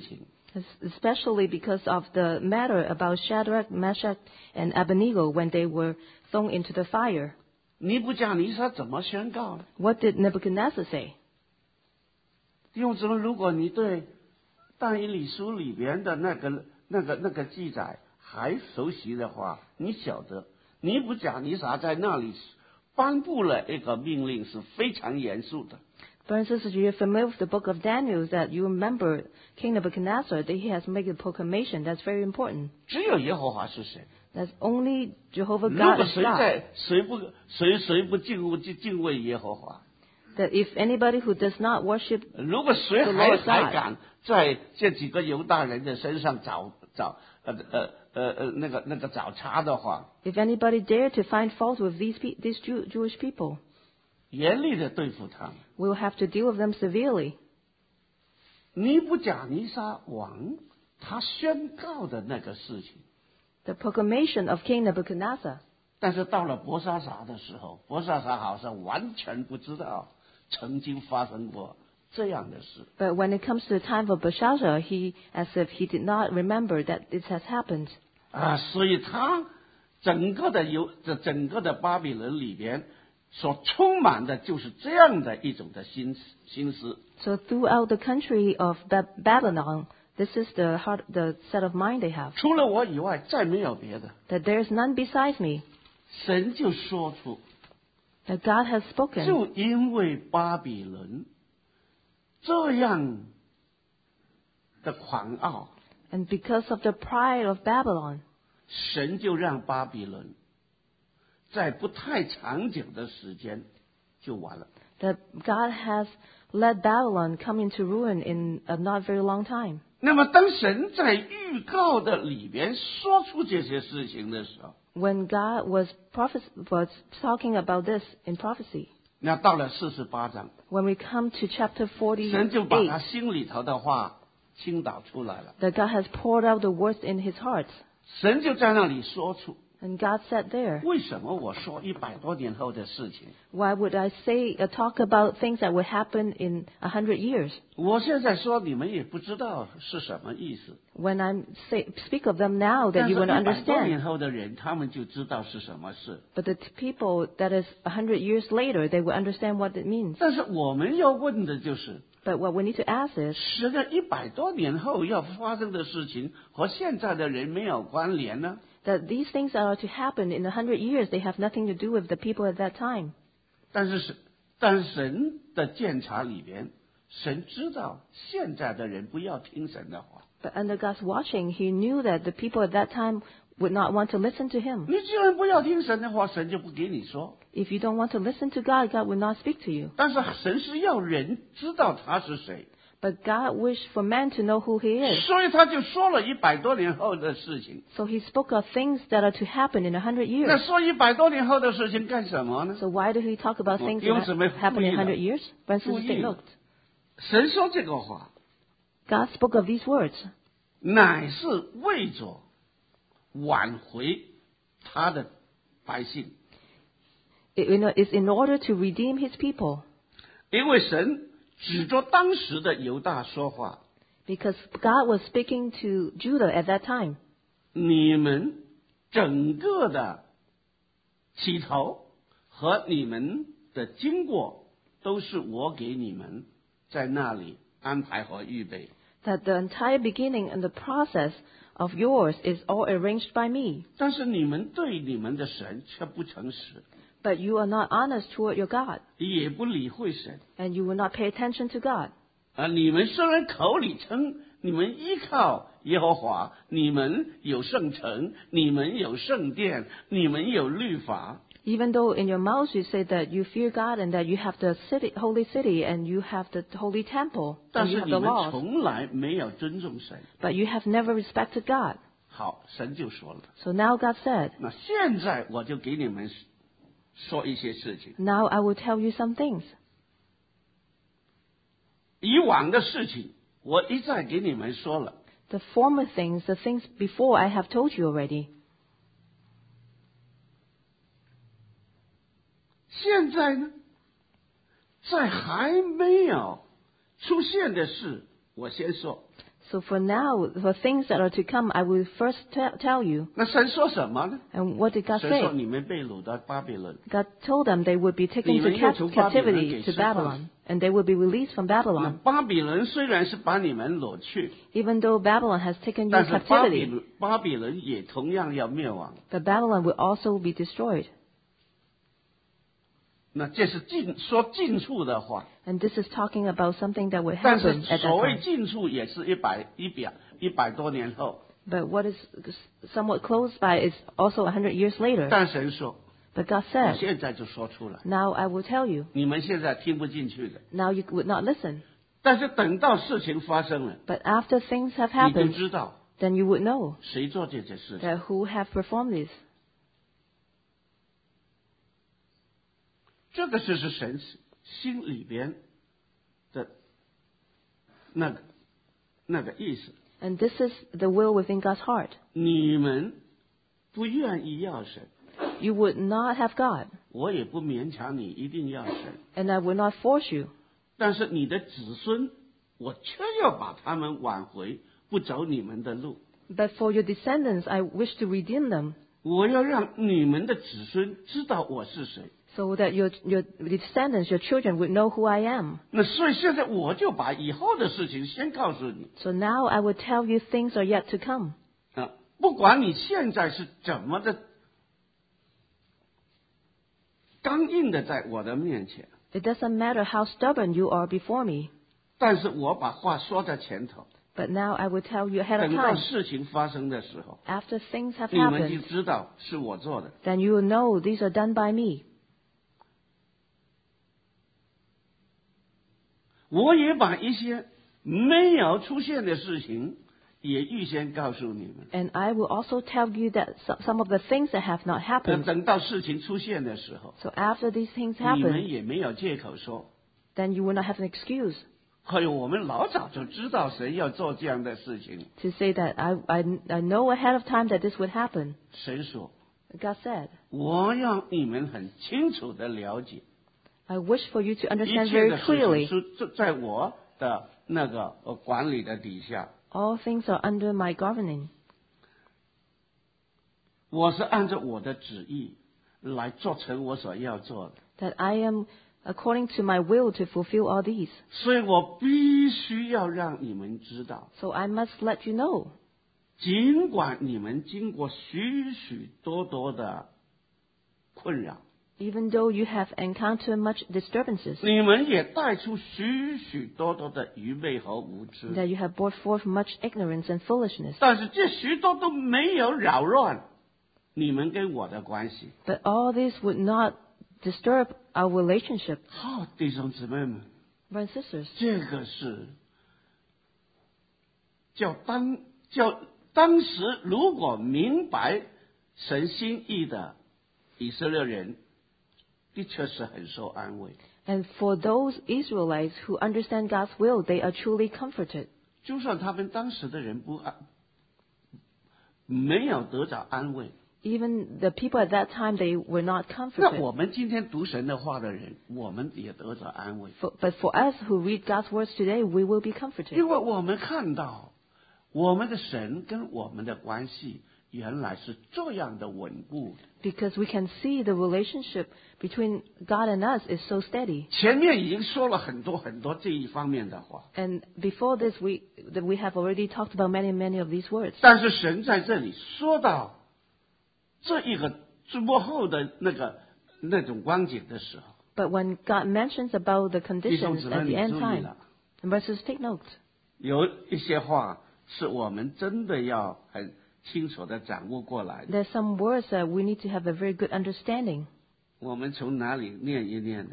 especially because of the matter about Shadrach, Meshach, and Abednego when they were thrown into the fire. 尼布甲尼撒怎么宣告呢？ What did Nebuchadnezzar say? 弟兄姊妹，如果你对但以理书里边的那个、那个、那个记载还熟悉的话，你晓得尼布甲尼撒在那里颁布了一个命令，是非常严肃的。 For instance, if you're familiar with the book of Daniel, that you remember King Nebuchadnezzar, that he has made a proclamation that's very important. 只有耶和华是神。 That's only Jehovah 如 God 果 is 谁 God. 在谁不谁谁不敬畏敬敬畏耶和华， That if anybody who does not worship 如果谁 The 还 Lord God 还敢在这几个犹大人的身上找找呃呃呃呃那个那个找茬的话， If anybody dare to find fault with these pe- these Jew- Jewish people, 严厉的对付他们。 we will have to deal with them severely. 尼布甲尼撒王他宣告的那个事情， The proclamation of King Nebuchadnezzar. 但是到了伯沙撒的时候，伯沙撒好像完全不知道曾经发生过这样的事。 But when it comes to the time of Belshazzar, he, as if he did not remember that this has happened. 啊，所以他整个的犹这整个的巴比伦里边所充满的就是这样的一种的心思心思。 So throughout the country of Bab- Babylon, this is the heart, the set of mind they have. 除了我以外，再没有别的。 That there is none besides me. 神就说出， That God has spoken. 就因为巴比伦这样的狂傲， And because of the pride of Babylon, 神就让巴比伦在不太长久的时间就完了。 that God has let Babylon come into ruin in a not very long time. 那么，当神在预告的里边说出这些事情的时候， When God was, prophes- was talking about this in prophecy, 那到了四十八章， when we come to chapter 神就把他 forty-eight, 心里头的话倾倒出来了。 that God has poured out the words in his heart. 神就在那里说出， And God said there, 为什么我说一百多年后的事情？ why would I say, uh, talk about things that will happen in a hundred years? 我现在说你们也不知道是什么意思， When I say, speak of them now, that 但是 you 一 will 百多 understand. 年后的人，他们就知道是什么事。 But the t- people that is a hundred years later, they will understand what it means. 但是我们要问的就是， But what we need to ask is, 十个一百多年后要发生的事情和现在的人没有关联呢？ that these things that are to happen in a hundred years, they have nothing to do with the people at that time. 但是神，但是神的鉴察里边，神知道现在的人不要听神的话。 But under God's watching, he knew that the people at that time would not want to listen to him. 你既然不要听神的话，神就不给你说。 If you don't want to listen to God, God will not speak to you. 但是神是要人知道他是谁， But God wished for man to know who he is. 所以他就说了一百多年后的事情。 So he spoke of things that are to happen in a hundred 那 years. 说一百多年后的事情干什么呢？ So why did he talk about things Yung that may happen in a hundred full years? Francis, 复 take 议 note. 神说这个话， God spoke of these words, 乃是为着挽回他的百姓， it you know, is in order to redeem his people. 因为神指着当时的犹大说话。 Because God was speaking to Judah at that time. 你们整个的起头和你们的经过，都是我给你们在那里安排和预备。 That the entire beginning and the process of yours is all arranged by me. 但是你们对你们的神却不诚实， But you are not honest toward your God. 也不理会神。 And you will not pay attention to God. 啊，你们虽然口里称你们依靠耶和华，你们有圣城，你们有圣殿，你们有律法， Even though in your mouths you say that you fear God and that you have the city, holy city and you have the holy temple 但 and you 是 have 你 the 们 laws, 从来没有尊重神。 but you have never respected God. 好，神就说了， So now God said, 那现在我就给你们说一些事情。 now I will tell you some things. 以往的事情，我一再给你们说了。 The former things, the things before I have told you already. 现在呢，在还没有出现的事，我先说。 So for now, for things that are to come, I will first te- tell you. 那神说什么呢？ And what did God 神说 say? 你们被掳到巴比伦， God told them they would be taken 你 to 们又 cap- 从巴比伦 captivity 给 to 释放。 Babylon, and they will be released from 那 Babylon. 巴比伦虽然是把你们掳去， Even though Babylon has taken you 但是巴比 captivity, 伦巴比伦也同样要灭亡。 but Babylon will also be destroyed. 那这是近说近处的话， And this is talking about something that will 但是 happen at 所 that 谓 time. 近处也是一百一百一百多年后。 But what is somewhat close by is also a hundred years later. 但神说， But God 我 said, 现在就说出来， now I will tell you. 你们现在听不进去的， Now you would not listen. 但是等到事情发生了， But after things have 你就 happened, 知道 then you would know 谁做这件事情。 that who have performed this. 这个就是神心里边的那个那个意思。 And this is the will within God's heart. 你们不愿意要神， You would not have God, 我也不勉强你一定要神， and I will not force you. 但是你的子孙，我却要把他们挽回，不走你们的路。 But for your descendants, I wish to redeem them, 我要让你们的子孙知道我是谁。 so that your, your descendants, your children, would know who I am. 那所以现在我就把以后的事情先告诉你 So now I will tell you things are yet to come. 啊，不管你现在是怎么的刚硬的在我的面前， It doesn't matter how stubborn you are before me, 但是我把话说在前头， but now I will tell you ahead of 等到 time. 事情发生的时候， After things have 你们就 happened, 知道是我做的。 then you will know these are done by me. 我也把一些没有出现的事情也预先告诉你们。 And I will also tell you that so- some of the things that have not 那 happened. 等到事情出现的时候， So after these things 你们 happen, 也没有借口说， then you will not have an excuse 哎呦，我们老早就知道谁要做这样的事情。 to say that I, I, I know ahead of time that this would happen. 神说， God said, 我让你们很清楚的了解， I wish for you to 一 understand 切 very 的事 clearly, 情是在我的那个呃管理的底下， all things are under my governing. 我是按照我的旨意来做成我所要做的， That I am according to my will to fulfill all these. 所以我必须要让你们知道， So I must let you know, 尽管你们经过许许多多的困扰， even though you have encountered much disturbances, 你们也带出许许多多的愚昧和无知， that you have brought forth much ignorance and foolishness. 但是这许多都没有扰乱你们跟我的关系。 But all this would not disturb our relationship. 好，弟兄姊妹们， Brothers and sisters, 这个是叫当叫当时如果明白神心意的以色列人，的确是很受安慰。 and for those Israelites who understand God's will, they are truly comforted. 就算他们当时的人不安，没有得着安慰， Even the people at that time, they were not 那 comforted. 我们今天读神的话的人，我们也得着安慰， For, but for us who read God's words today, we will be comforted. 因为我们看到我们的神跟我们的关系原来是这样的稳固的。 Because we can see the relationship between God and us is so steady. 前面已经说了很多很多这一方面的话， And before this, we, that we have already talked about many, many of these words. 但是神在这里说到这一个幕后的那个那种光景的时候， But when God mentions about the 弟兄 conditions 姊 at 妹， the 你 end 注意 time, 了， and brothers, take note. 有一些话是我们真的要很清楚的掌握过来的。 There's some words that we need to have a very good understanding. 我们从哪里念一念呢？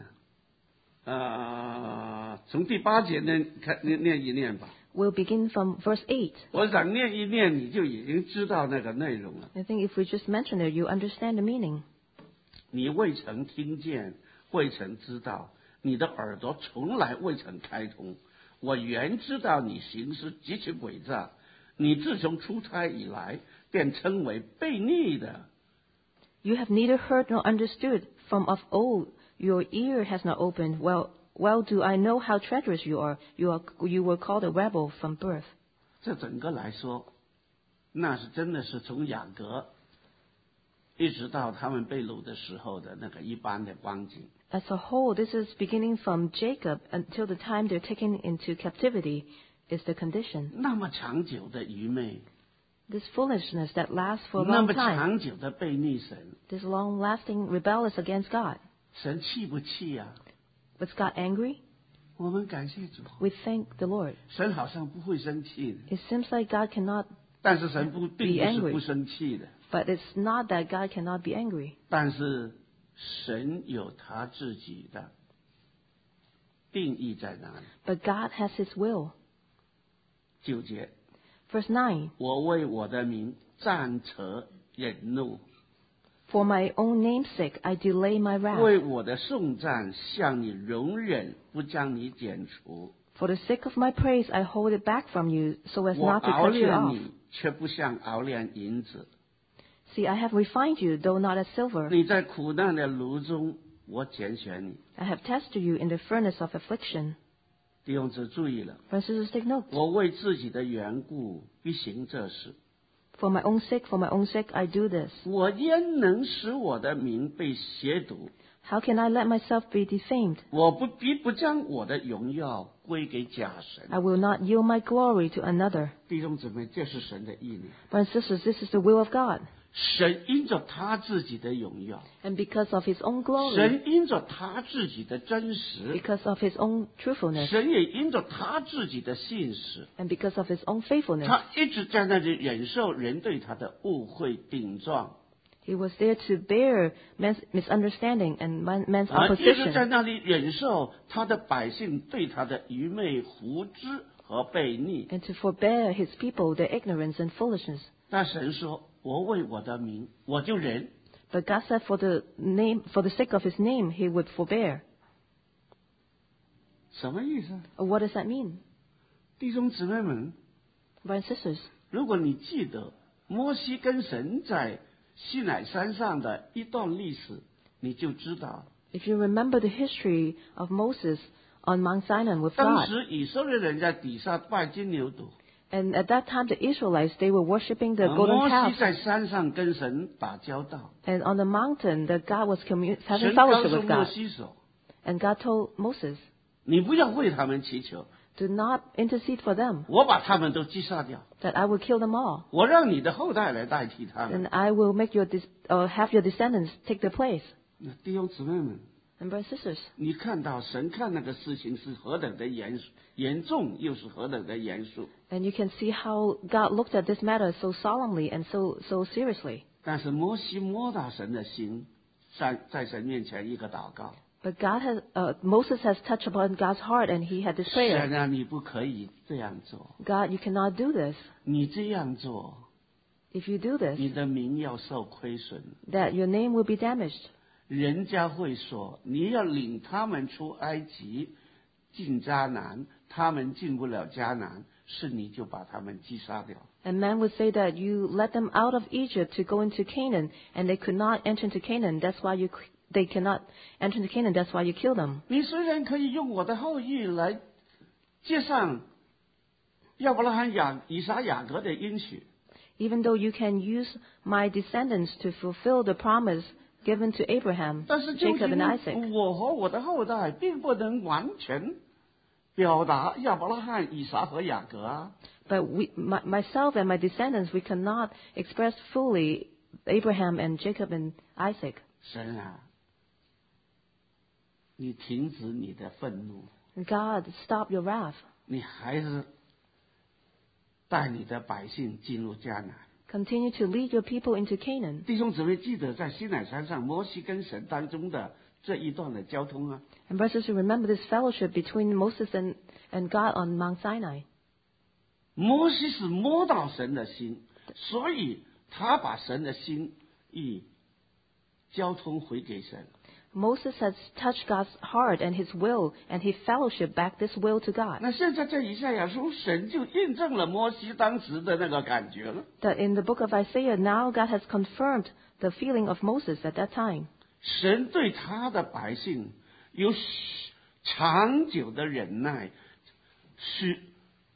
呃，从第八节念开念念一念吧。 We'll begin from verse eight. 我想念一念，你就已经知道那个内容了。 I think if we just mention it, you understand the meaning. 你未曾听见，未曾知道，你的耳朵从来未曾开通。我原知道你行事极其诡诈，你自从出胎以来，便称为悖逆的。 You have neither heard nor understood. From of old, your ear has not opened. Well, well do I know how treacherous you are. You are, you were called a rebel from birth. 这整个来说，那是真的是从雅各一直到他们被掳的时候的那个一般的光景。 As a whole, this is beginning from Jacob until the time they're taken into captivity is the condition. 那么长久的愚昧， This foolishness that lasts for a 那 long 么 time, 长久的背逆神， this long-lasting rebellious against God. 神气不气呀、啊？ Was God angry? 我们感谢主， We thank the Lord. 神好像不会生气的， It seems like God cannot, 但是神不并不是 angry. 不生气的， but it's not that God cannot be angry. 但是神有他自己的定义在哪里？ But God has His will. 九节， Verse nine, 我为我的名暂扯忍怒， For my own name's sake, I delay my wrath. 为我的颂赞向你容忍，不将你剪除。 For the sake of my praise, I hold it back from you so as 我 not to 熬 cut you 炼 off. 你，却不像熬炼银子。 See, I have refined you, though not as silver. 你在苦难的炉中，我拣选你。 I have tested you in the furnace of affliction. 弟兄姊妹注意了， Brothers and sisters, take note. 我为自己的缘故必行这事。 For my own sake, for my own sake, I do this. 我焉能使我的名被亵渎？ How can I let myself be defamed? 我不必不将我的荣耀归给假神。 I will not yield my glory to another. 弟兄姊妹，这是神的意念。 Brothers and sisters, this is the will of God. 神因着他自己的荣耀， And because of His own glory, 神因着他自己的真实， because of His own truthfulness, 神也因着他自己的信实， and because of His own faithfulness, 他一直在那里忍受人对他的误会顶撞， He was there to bear man's misunderstanding and man- man's 啊，一直在 opposition, 那里忍受他的百姓对他的愚昧、无知和悖逆。 and to forbear His people their ignorance and foolishness. 但神说：“我为我的名，我就忍。” But God said, for the name, for the sake of His name, He would forbear. 什么意思？ What does that mean, 弟兄姊妹们， brothers and sisters? 如果你记得摩西跟神在西乃山上的一段历史，你就知道， If you remember the history of Moses on Mount Sinai with 当 God, 时以色列人在底下拜金牛犊， and at that time the Israelites, they were worshipping the 而 golden 摩西 calf, 在山上跟神打交道， and on the mountain that God was commun- 神 having 告 fellowship 诉 with 摩 God. 西说 And God told Moses, 你不要为他们祈求， do not intercede for them, 我把他们都击杀掉， that I will kill them all. 我让你的后代来代替他们。 And I will make your dis- uh, have your descendants take their place. 那弟兄姊妹们， And brothers and sisters, 你看到神看那个事情是何等的严严重，又是何等的严肃。 and you can see how God looked at this matter so solemnly and so so seriously. 但是摩西摸到神的心，在在神面前一个祷告， But God has, uh, Moses has touched upon God's heart, and he had this 神 prayer. 啊，你不可以这样做， God, you cannot do this. 你这样做， If you do this, 你的名要受亏损， that your name will be damaged. 人家会说你要领他们出埃及，进迦南，他们进不了迦南，是你就把他们击杀掉。 And men would say that you let them out of Egypt to go into Canaan, and they could not enter into Canaan. That's why you they cannot enter into Canaan. That's why you kill them. 你虽然可以用我的后裔来接上亚伯拉罕、雅以撒、雅各的应许， Even though you can use my descendants to fulfill the promise given to Abraham, 但是究 Jacob, and Isaac. 竟我和我的后代并不能完全表达亚伯拉罕、以撒和雅各啊。 But we, my, myself and my descendants, we cannot express fully Abraham and Jacob and Isaac. 神啊，你停止你的愤怒， God, stop your wrath. 你还是带你的百姓进入迦南。 Continue to lead your people into Canaan. 弟兄姊妹，记得在西乃山上摩西跟神当中的这一段的交通啊。 And brothers, you remember this fellowship between Moses and, and God on Mount Sinai. 摩西是摸到神的心，所以他把神的心意交通回给神。 Moses has touched God's heart and his will, and he fellowship back this will to God. 那现在在以赛亚书，神就印证了摩西当时的那个感觉了。 That in the book of Isaiah, now God has confirmed the feeling of Moses at that time. 神对他的百姓有长久的忍耐，是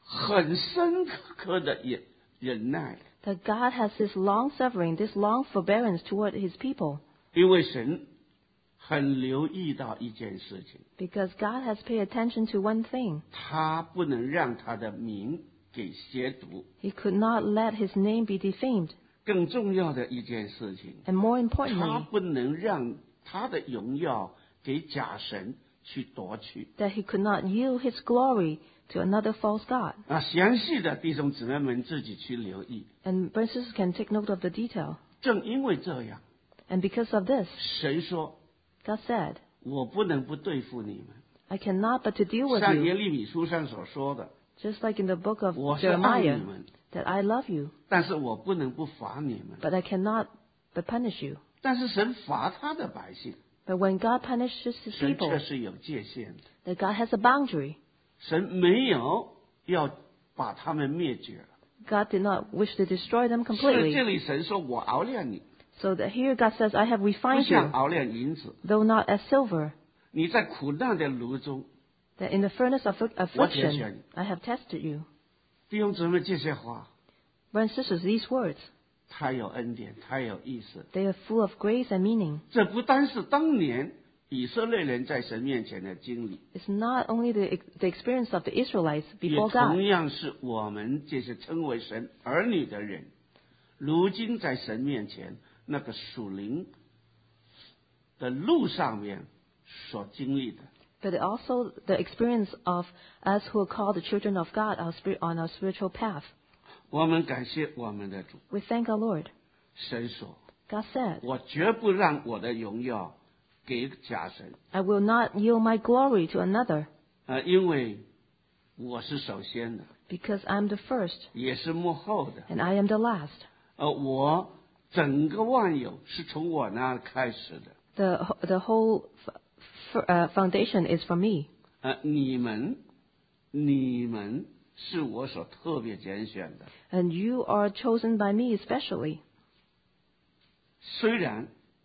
很深刻的忍忍耐。 That God has this long suffering, this long forbearance toward His people. 因为神很留意到一件事情， Because God has paid attention to one thing. 他不能让他的名给亵渎。 He could not let His name be defamed. 更重要的一件事情， And more 他 importantly, 不能让他的荣耀给假神去夺去。 that He could not yield His glory to another false god. 啊，详细的弟兄姊妹们自己去留意。 And brothers and sisters can take note of the detail. 正因为这样， And because of this, 神说 God said, 我不能不对付你们， I cannot but to deal with 像耶 you, 利米书上所说的， just like in the book of 我是爱你 Jeremiah, 们， that I love you, 但是我不能不罚你们。 but I cannot but punish you. 但是神罚他的百姓， But when God punishes His 神 people, 却是有界限的， that God has a boundary. 神没有要把他们灭绝。 God did not wish to destroy them 所以这 completely. 里神说我熬炼你， So that here God says, I have 不 refined 像 you, 熬炼银子。 though not as silver, 你在苦难的炉中， that in the furnace of afflic- 我拣选 affliction 你。 I have tested you. 弟兄姊妹，这些话 Brothers and sisters, these words, 太有恩典，太有意思。 they are full of grace and meaning. 这不单是当年以色列人在神面前的经历， It's not only the, ex- the experience of the Israelites 也 before 同 God, 样是我们这些称为神儿女的人，如今在神面前那个属灵的路上面所经历的。 but also the experience of us who are called the children of God our spirit, on our spiritual path. 我们感谢我们的主。 We thank our Lord. 神说 God said, 我绝不让我的荣耀给假神， I will not yield my glory to another, 呃，因为我是首先的， because I'm the first 也是幕后的。 and I am the last. 呃，我整个万有是从我那儿开始的。 The, the whole f- f- uh, foundation is from me. 呃，你们，你们是我所特别拣选的。 And you are chosen by me especially. 虽然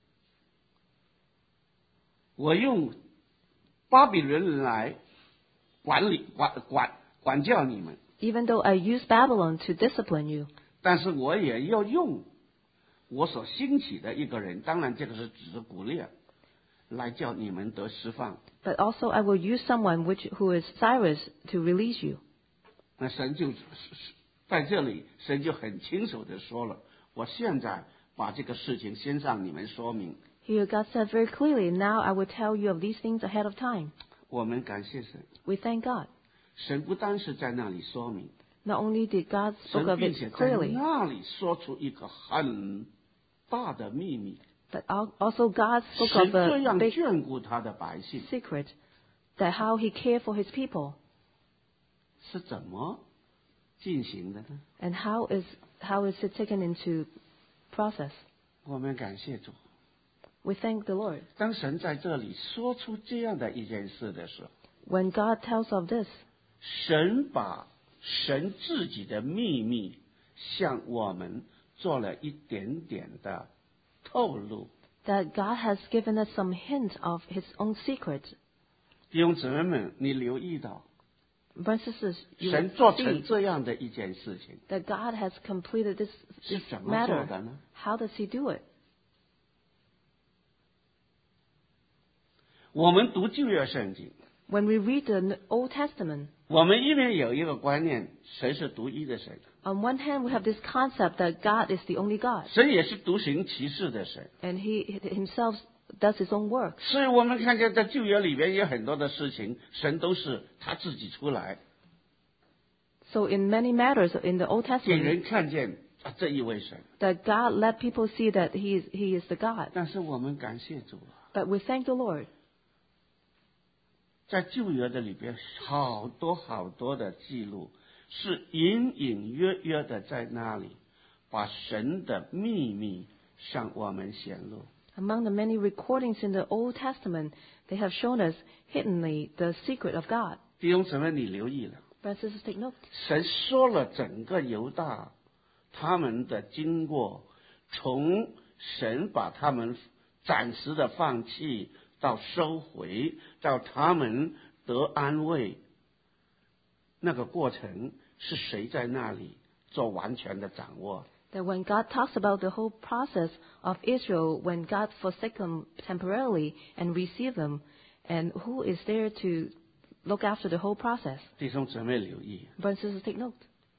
我用巴比伦人来管理、管管管教你们， Even though I use Babylon to discipline you, 但是我也要用我所兴起的一个人，当然这个是指鼓励，来叫你们得释放。 but also I will use someone which, who is Cyrus to release you. 那神就在这里，神就很清楚的说了，我现在把这个事情先向你们说明。 Here God said very clearly, now I will tell you of these things ahead of time. 我们感谢神， We thank God. 神不单是在那里说明， Not only did God 神 speak of 并 it 且在 clearly, 那里说出一个很大的秘密。 but al- also God spoke 神 of 这 a 样 big 眷顾他的百姓， secret, that how He cared for His people, 是怎么进行的呢？ and how is how is it taken into process. 我们感谢主。 We thank the Lord. 当神在这里说出这样的一件事的时候， When God tells of this, 神把神自己的秘密向我们做了一点点的透露。 that God has given us some hint of His own secret. 弟兄姊妹们，你留意到 Brothers and sisters, you 神 will 做成 see 这样的一件事情 that God has completed this, 是 this 怎么做的 matter. 呢？ How does He do it? 我们读旧约圣经， When we read the Old Testament, 我们一边有一个观念，神是独一的神， on one hand we have this concept that God is the only God, 神也是独行其事的神。 and He Himself does His own work. 所以我们看见在旧约里边有很多的事情，神都是他自己出来， So in many matters in the Old 给 Testament, 人看见啊这一位神。 that God let people see that He is He is the God. 但是我们感谢主啊， But we thank the Lord. 在旧约的里边，好多好多的记录是隐隐约约的在那里，把神的秘密向我们显露。 Among the many recordings in the Old Testament, they have shown us hiddenly the secret of God. 弟兄姊妹，你留意了， Brothers and sisters, take note. 神说了整个犹大他们的经过，从神把他们暂时的放弃，到收回，到他们得安慰，那个过程， 是谁在那里做完全的掌握？ That when God talks about the whole process of Israel, when God forsake them temporarily and receive them, and who is there to look after the whole process? 弟兄姊妹留意， Brothers and sisters, take note.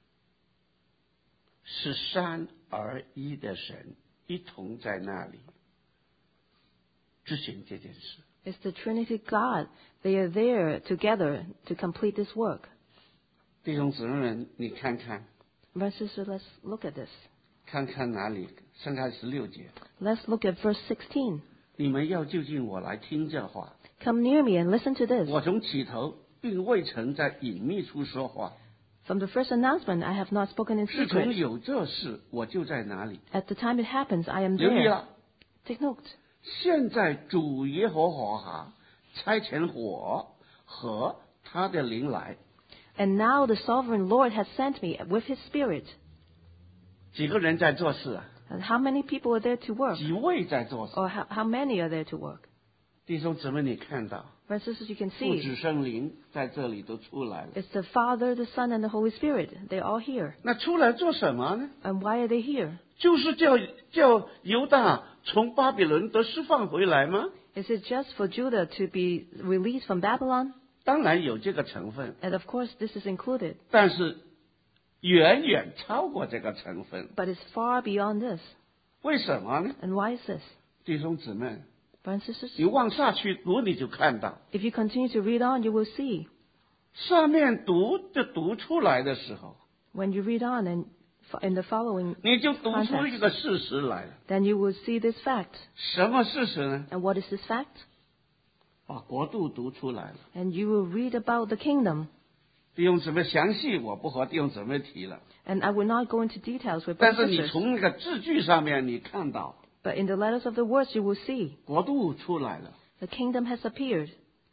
是三而一的神一同在那里执行这件事。 It's the Trinity God. They are there together to complete this work. 弟兄姊妹们，你看看， Brothers and sisters, let's look at this. 看看哪里？三开十六节， Let's look at verse sixteen. 你们要就近我来听这话。 Come near me and listen to this. 我从起头并未曾在隐秘处说话， From the first announcement, I have not spoken in 自从 secret. 有这事，我就在哪里。 At the time it happens, I am 留意 there. 了， Take note. 现在主耶和华差遣火和他的灵来， And now the sovereign Lord has sent me with his spirit. 几个人在做事啊？ And how many people are there to work? 几位在做事？ Or how, how many are there to work? 弟兄姊妹，你看到 Brothers and sisters, you can 父 see 子圣灵在这里都出来了。 it's the Father, the Son, and the Holy Spirit. They're all here. 那出来做什么呢？ And why are they here? 就是叫叫犹大从巴比伦得释放回来吗？ Is it just for Judah to be released from Babylon? 当然有这个成分， And of course, this is included. 但是远远超过这个成分。 But it's far beyond this. 为什么呢？ And why is this? 弟兄姊妹， Brothers and sisters, 你往下去读，你就看到 if you continue to read on, you will see. 上面读就读出来的时候， When you read on and f- in the following, 你就读出一个事实来了。 then you will see this fact. 什么事实呢？ And what is this fact? 把国度读出来了。 And you will read about the kingdom. 弟兄姊妹，详细我不和弟兄姊妹提了， And I will not go into details with 但 brothers 是 and 你 sisters. 从那个字句上面，你看到 But in the letters of the words, you will see 国度出来了。 the kingdom has appeared.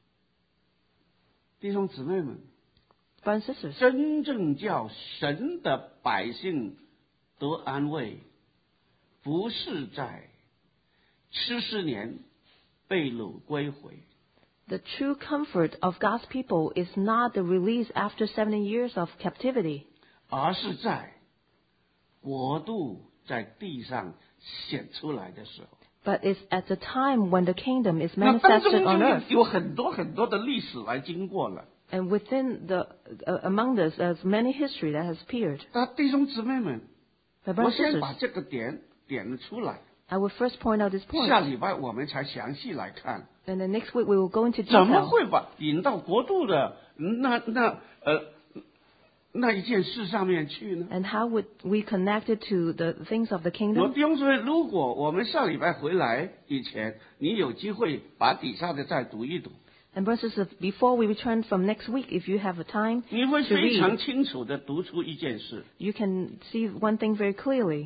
弟兄姊妹们， Brothers and sisters, 真正叫神的百姓得安慰，不是在七十年被掳归回， the true comfort of God's people is not the release after seventy years of captivity, 而是在国度在地上显出来的时候。 but it's at the time when the kingdom is 那当中 manifested on 就 earth. 有很多很多的历史来经过了。 And within the, uh, among us, there's many history that has appeared. 那弟兄姊妹们， But 我 brothers and 先把 sisters, 这个点点出来， I will first point out this 下 point. 礼拜我们才详细来看， And then next week we will go into 怎么 detail. 会把引到国度的那那呃那一件事上面去呢？ And how would we connect it to the things of the 我 kingdom? 弟兄姊妹，如果我们下礼拜回来以前，你有机会把底下的再读一读， And brothers and sisters, before we return from next week, if you have a time 你会 to 非常 read, 清楚的读出一件事： you can see one thing very clearly.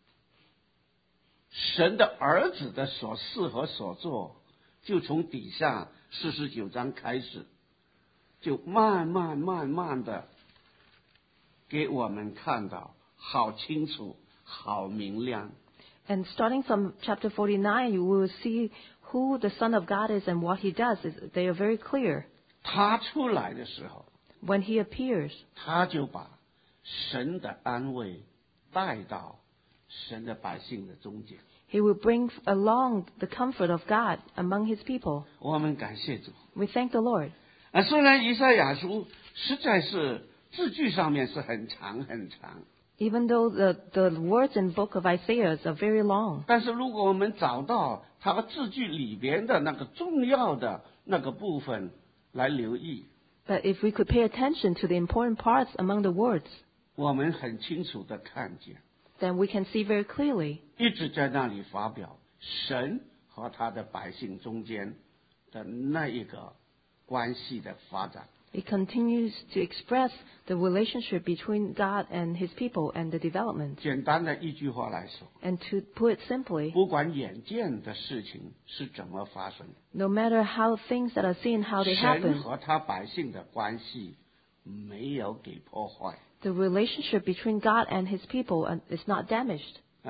神的儿子的所事和所做，就从底下四十九章开始，就慢慢慢慢的给我们看到，好清楚，好明亮。 And starting from chapter forty-nine, you will see who the Son of God is and what he does. They are very clear. 他出来的时候， When he appears, 他就把神的安慰带到神的百姓的中间。 he will bring along the comfort of God among his people. 我们感谢主。 We thank the Lord. 啊，虽然以赛亚书实在是字句上面是很长很长， Even though the, the words in book of Isaiah are very long, 但是如果我们找到它字句里边的那个重要的那个部分来留意， but if we could pay attention to the important parts among the words, 我们很清楚的看见， then we can see very clearly 一直在那里发表神和他的百姓中间的那一个关系的发展。 it continues to express the relationship between God and his people and the development. 简单的一句话来说， And to put it simply, 不管眼见的事情是怎么发生， no matter how things that are seen, how they 神 happen, 和他百姓的关系没有给破坏。 the relationship between God and his people is not damaged. 啊，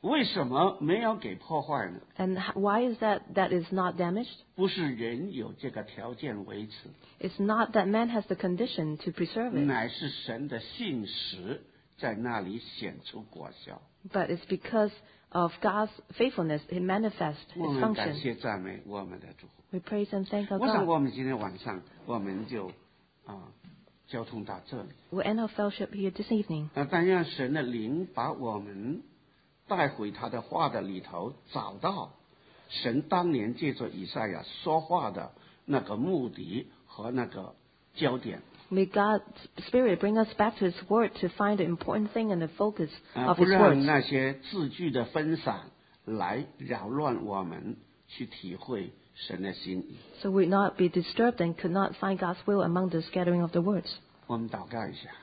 为什么没有给破坏呢？ And why is that that is not damaged? 不是人有这个条件维持， It's not that man has the condition to preserve it, 乃是神的信实在那里显出果效。 but it's because of God's faithfulness it manifests 我 its 们感 function. 谢赞美我们的主。 We praise and thank our 我想 God. 我们今天晚上我们就啊交通到这里。 We'll end our fellowship here this evening. 那但愿神的灵把我们带回他的话的里头，找到神当年借着以赛亚说话的那个目的和那个焦点。 May God's Spirit bring us back to His Word to find the important thing and the focus 啊， of 不 His 让 words, 那些字句的分散来扰乱我们去体会神的心意。 so we not be disturbed and could not find God's will among the scattering of the words. 我们祷告一下。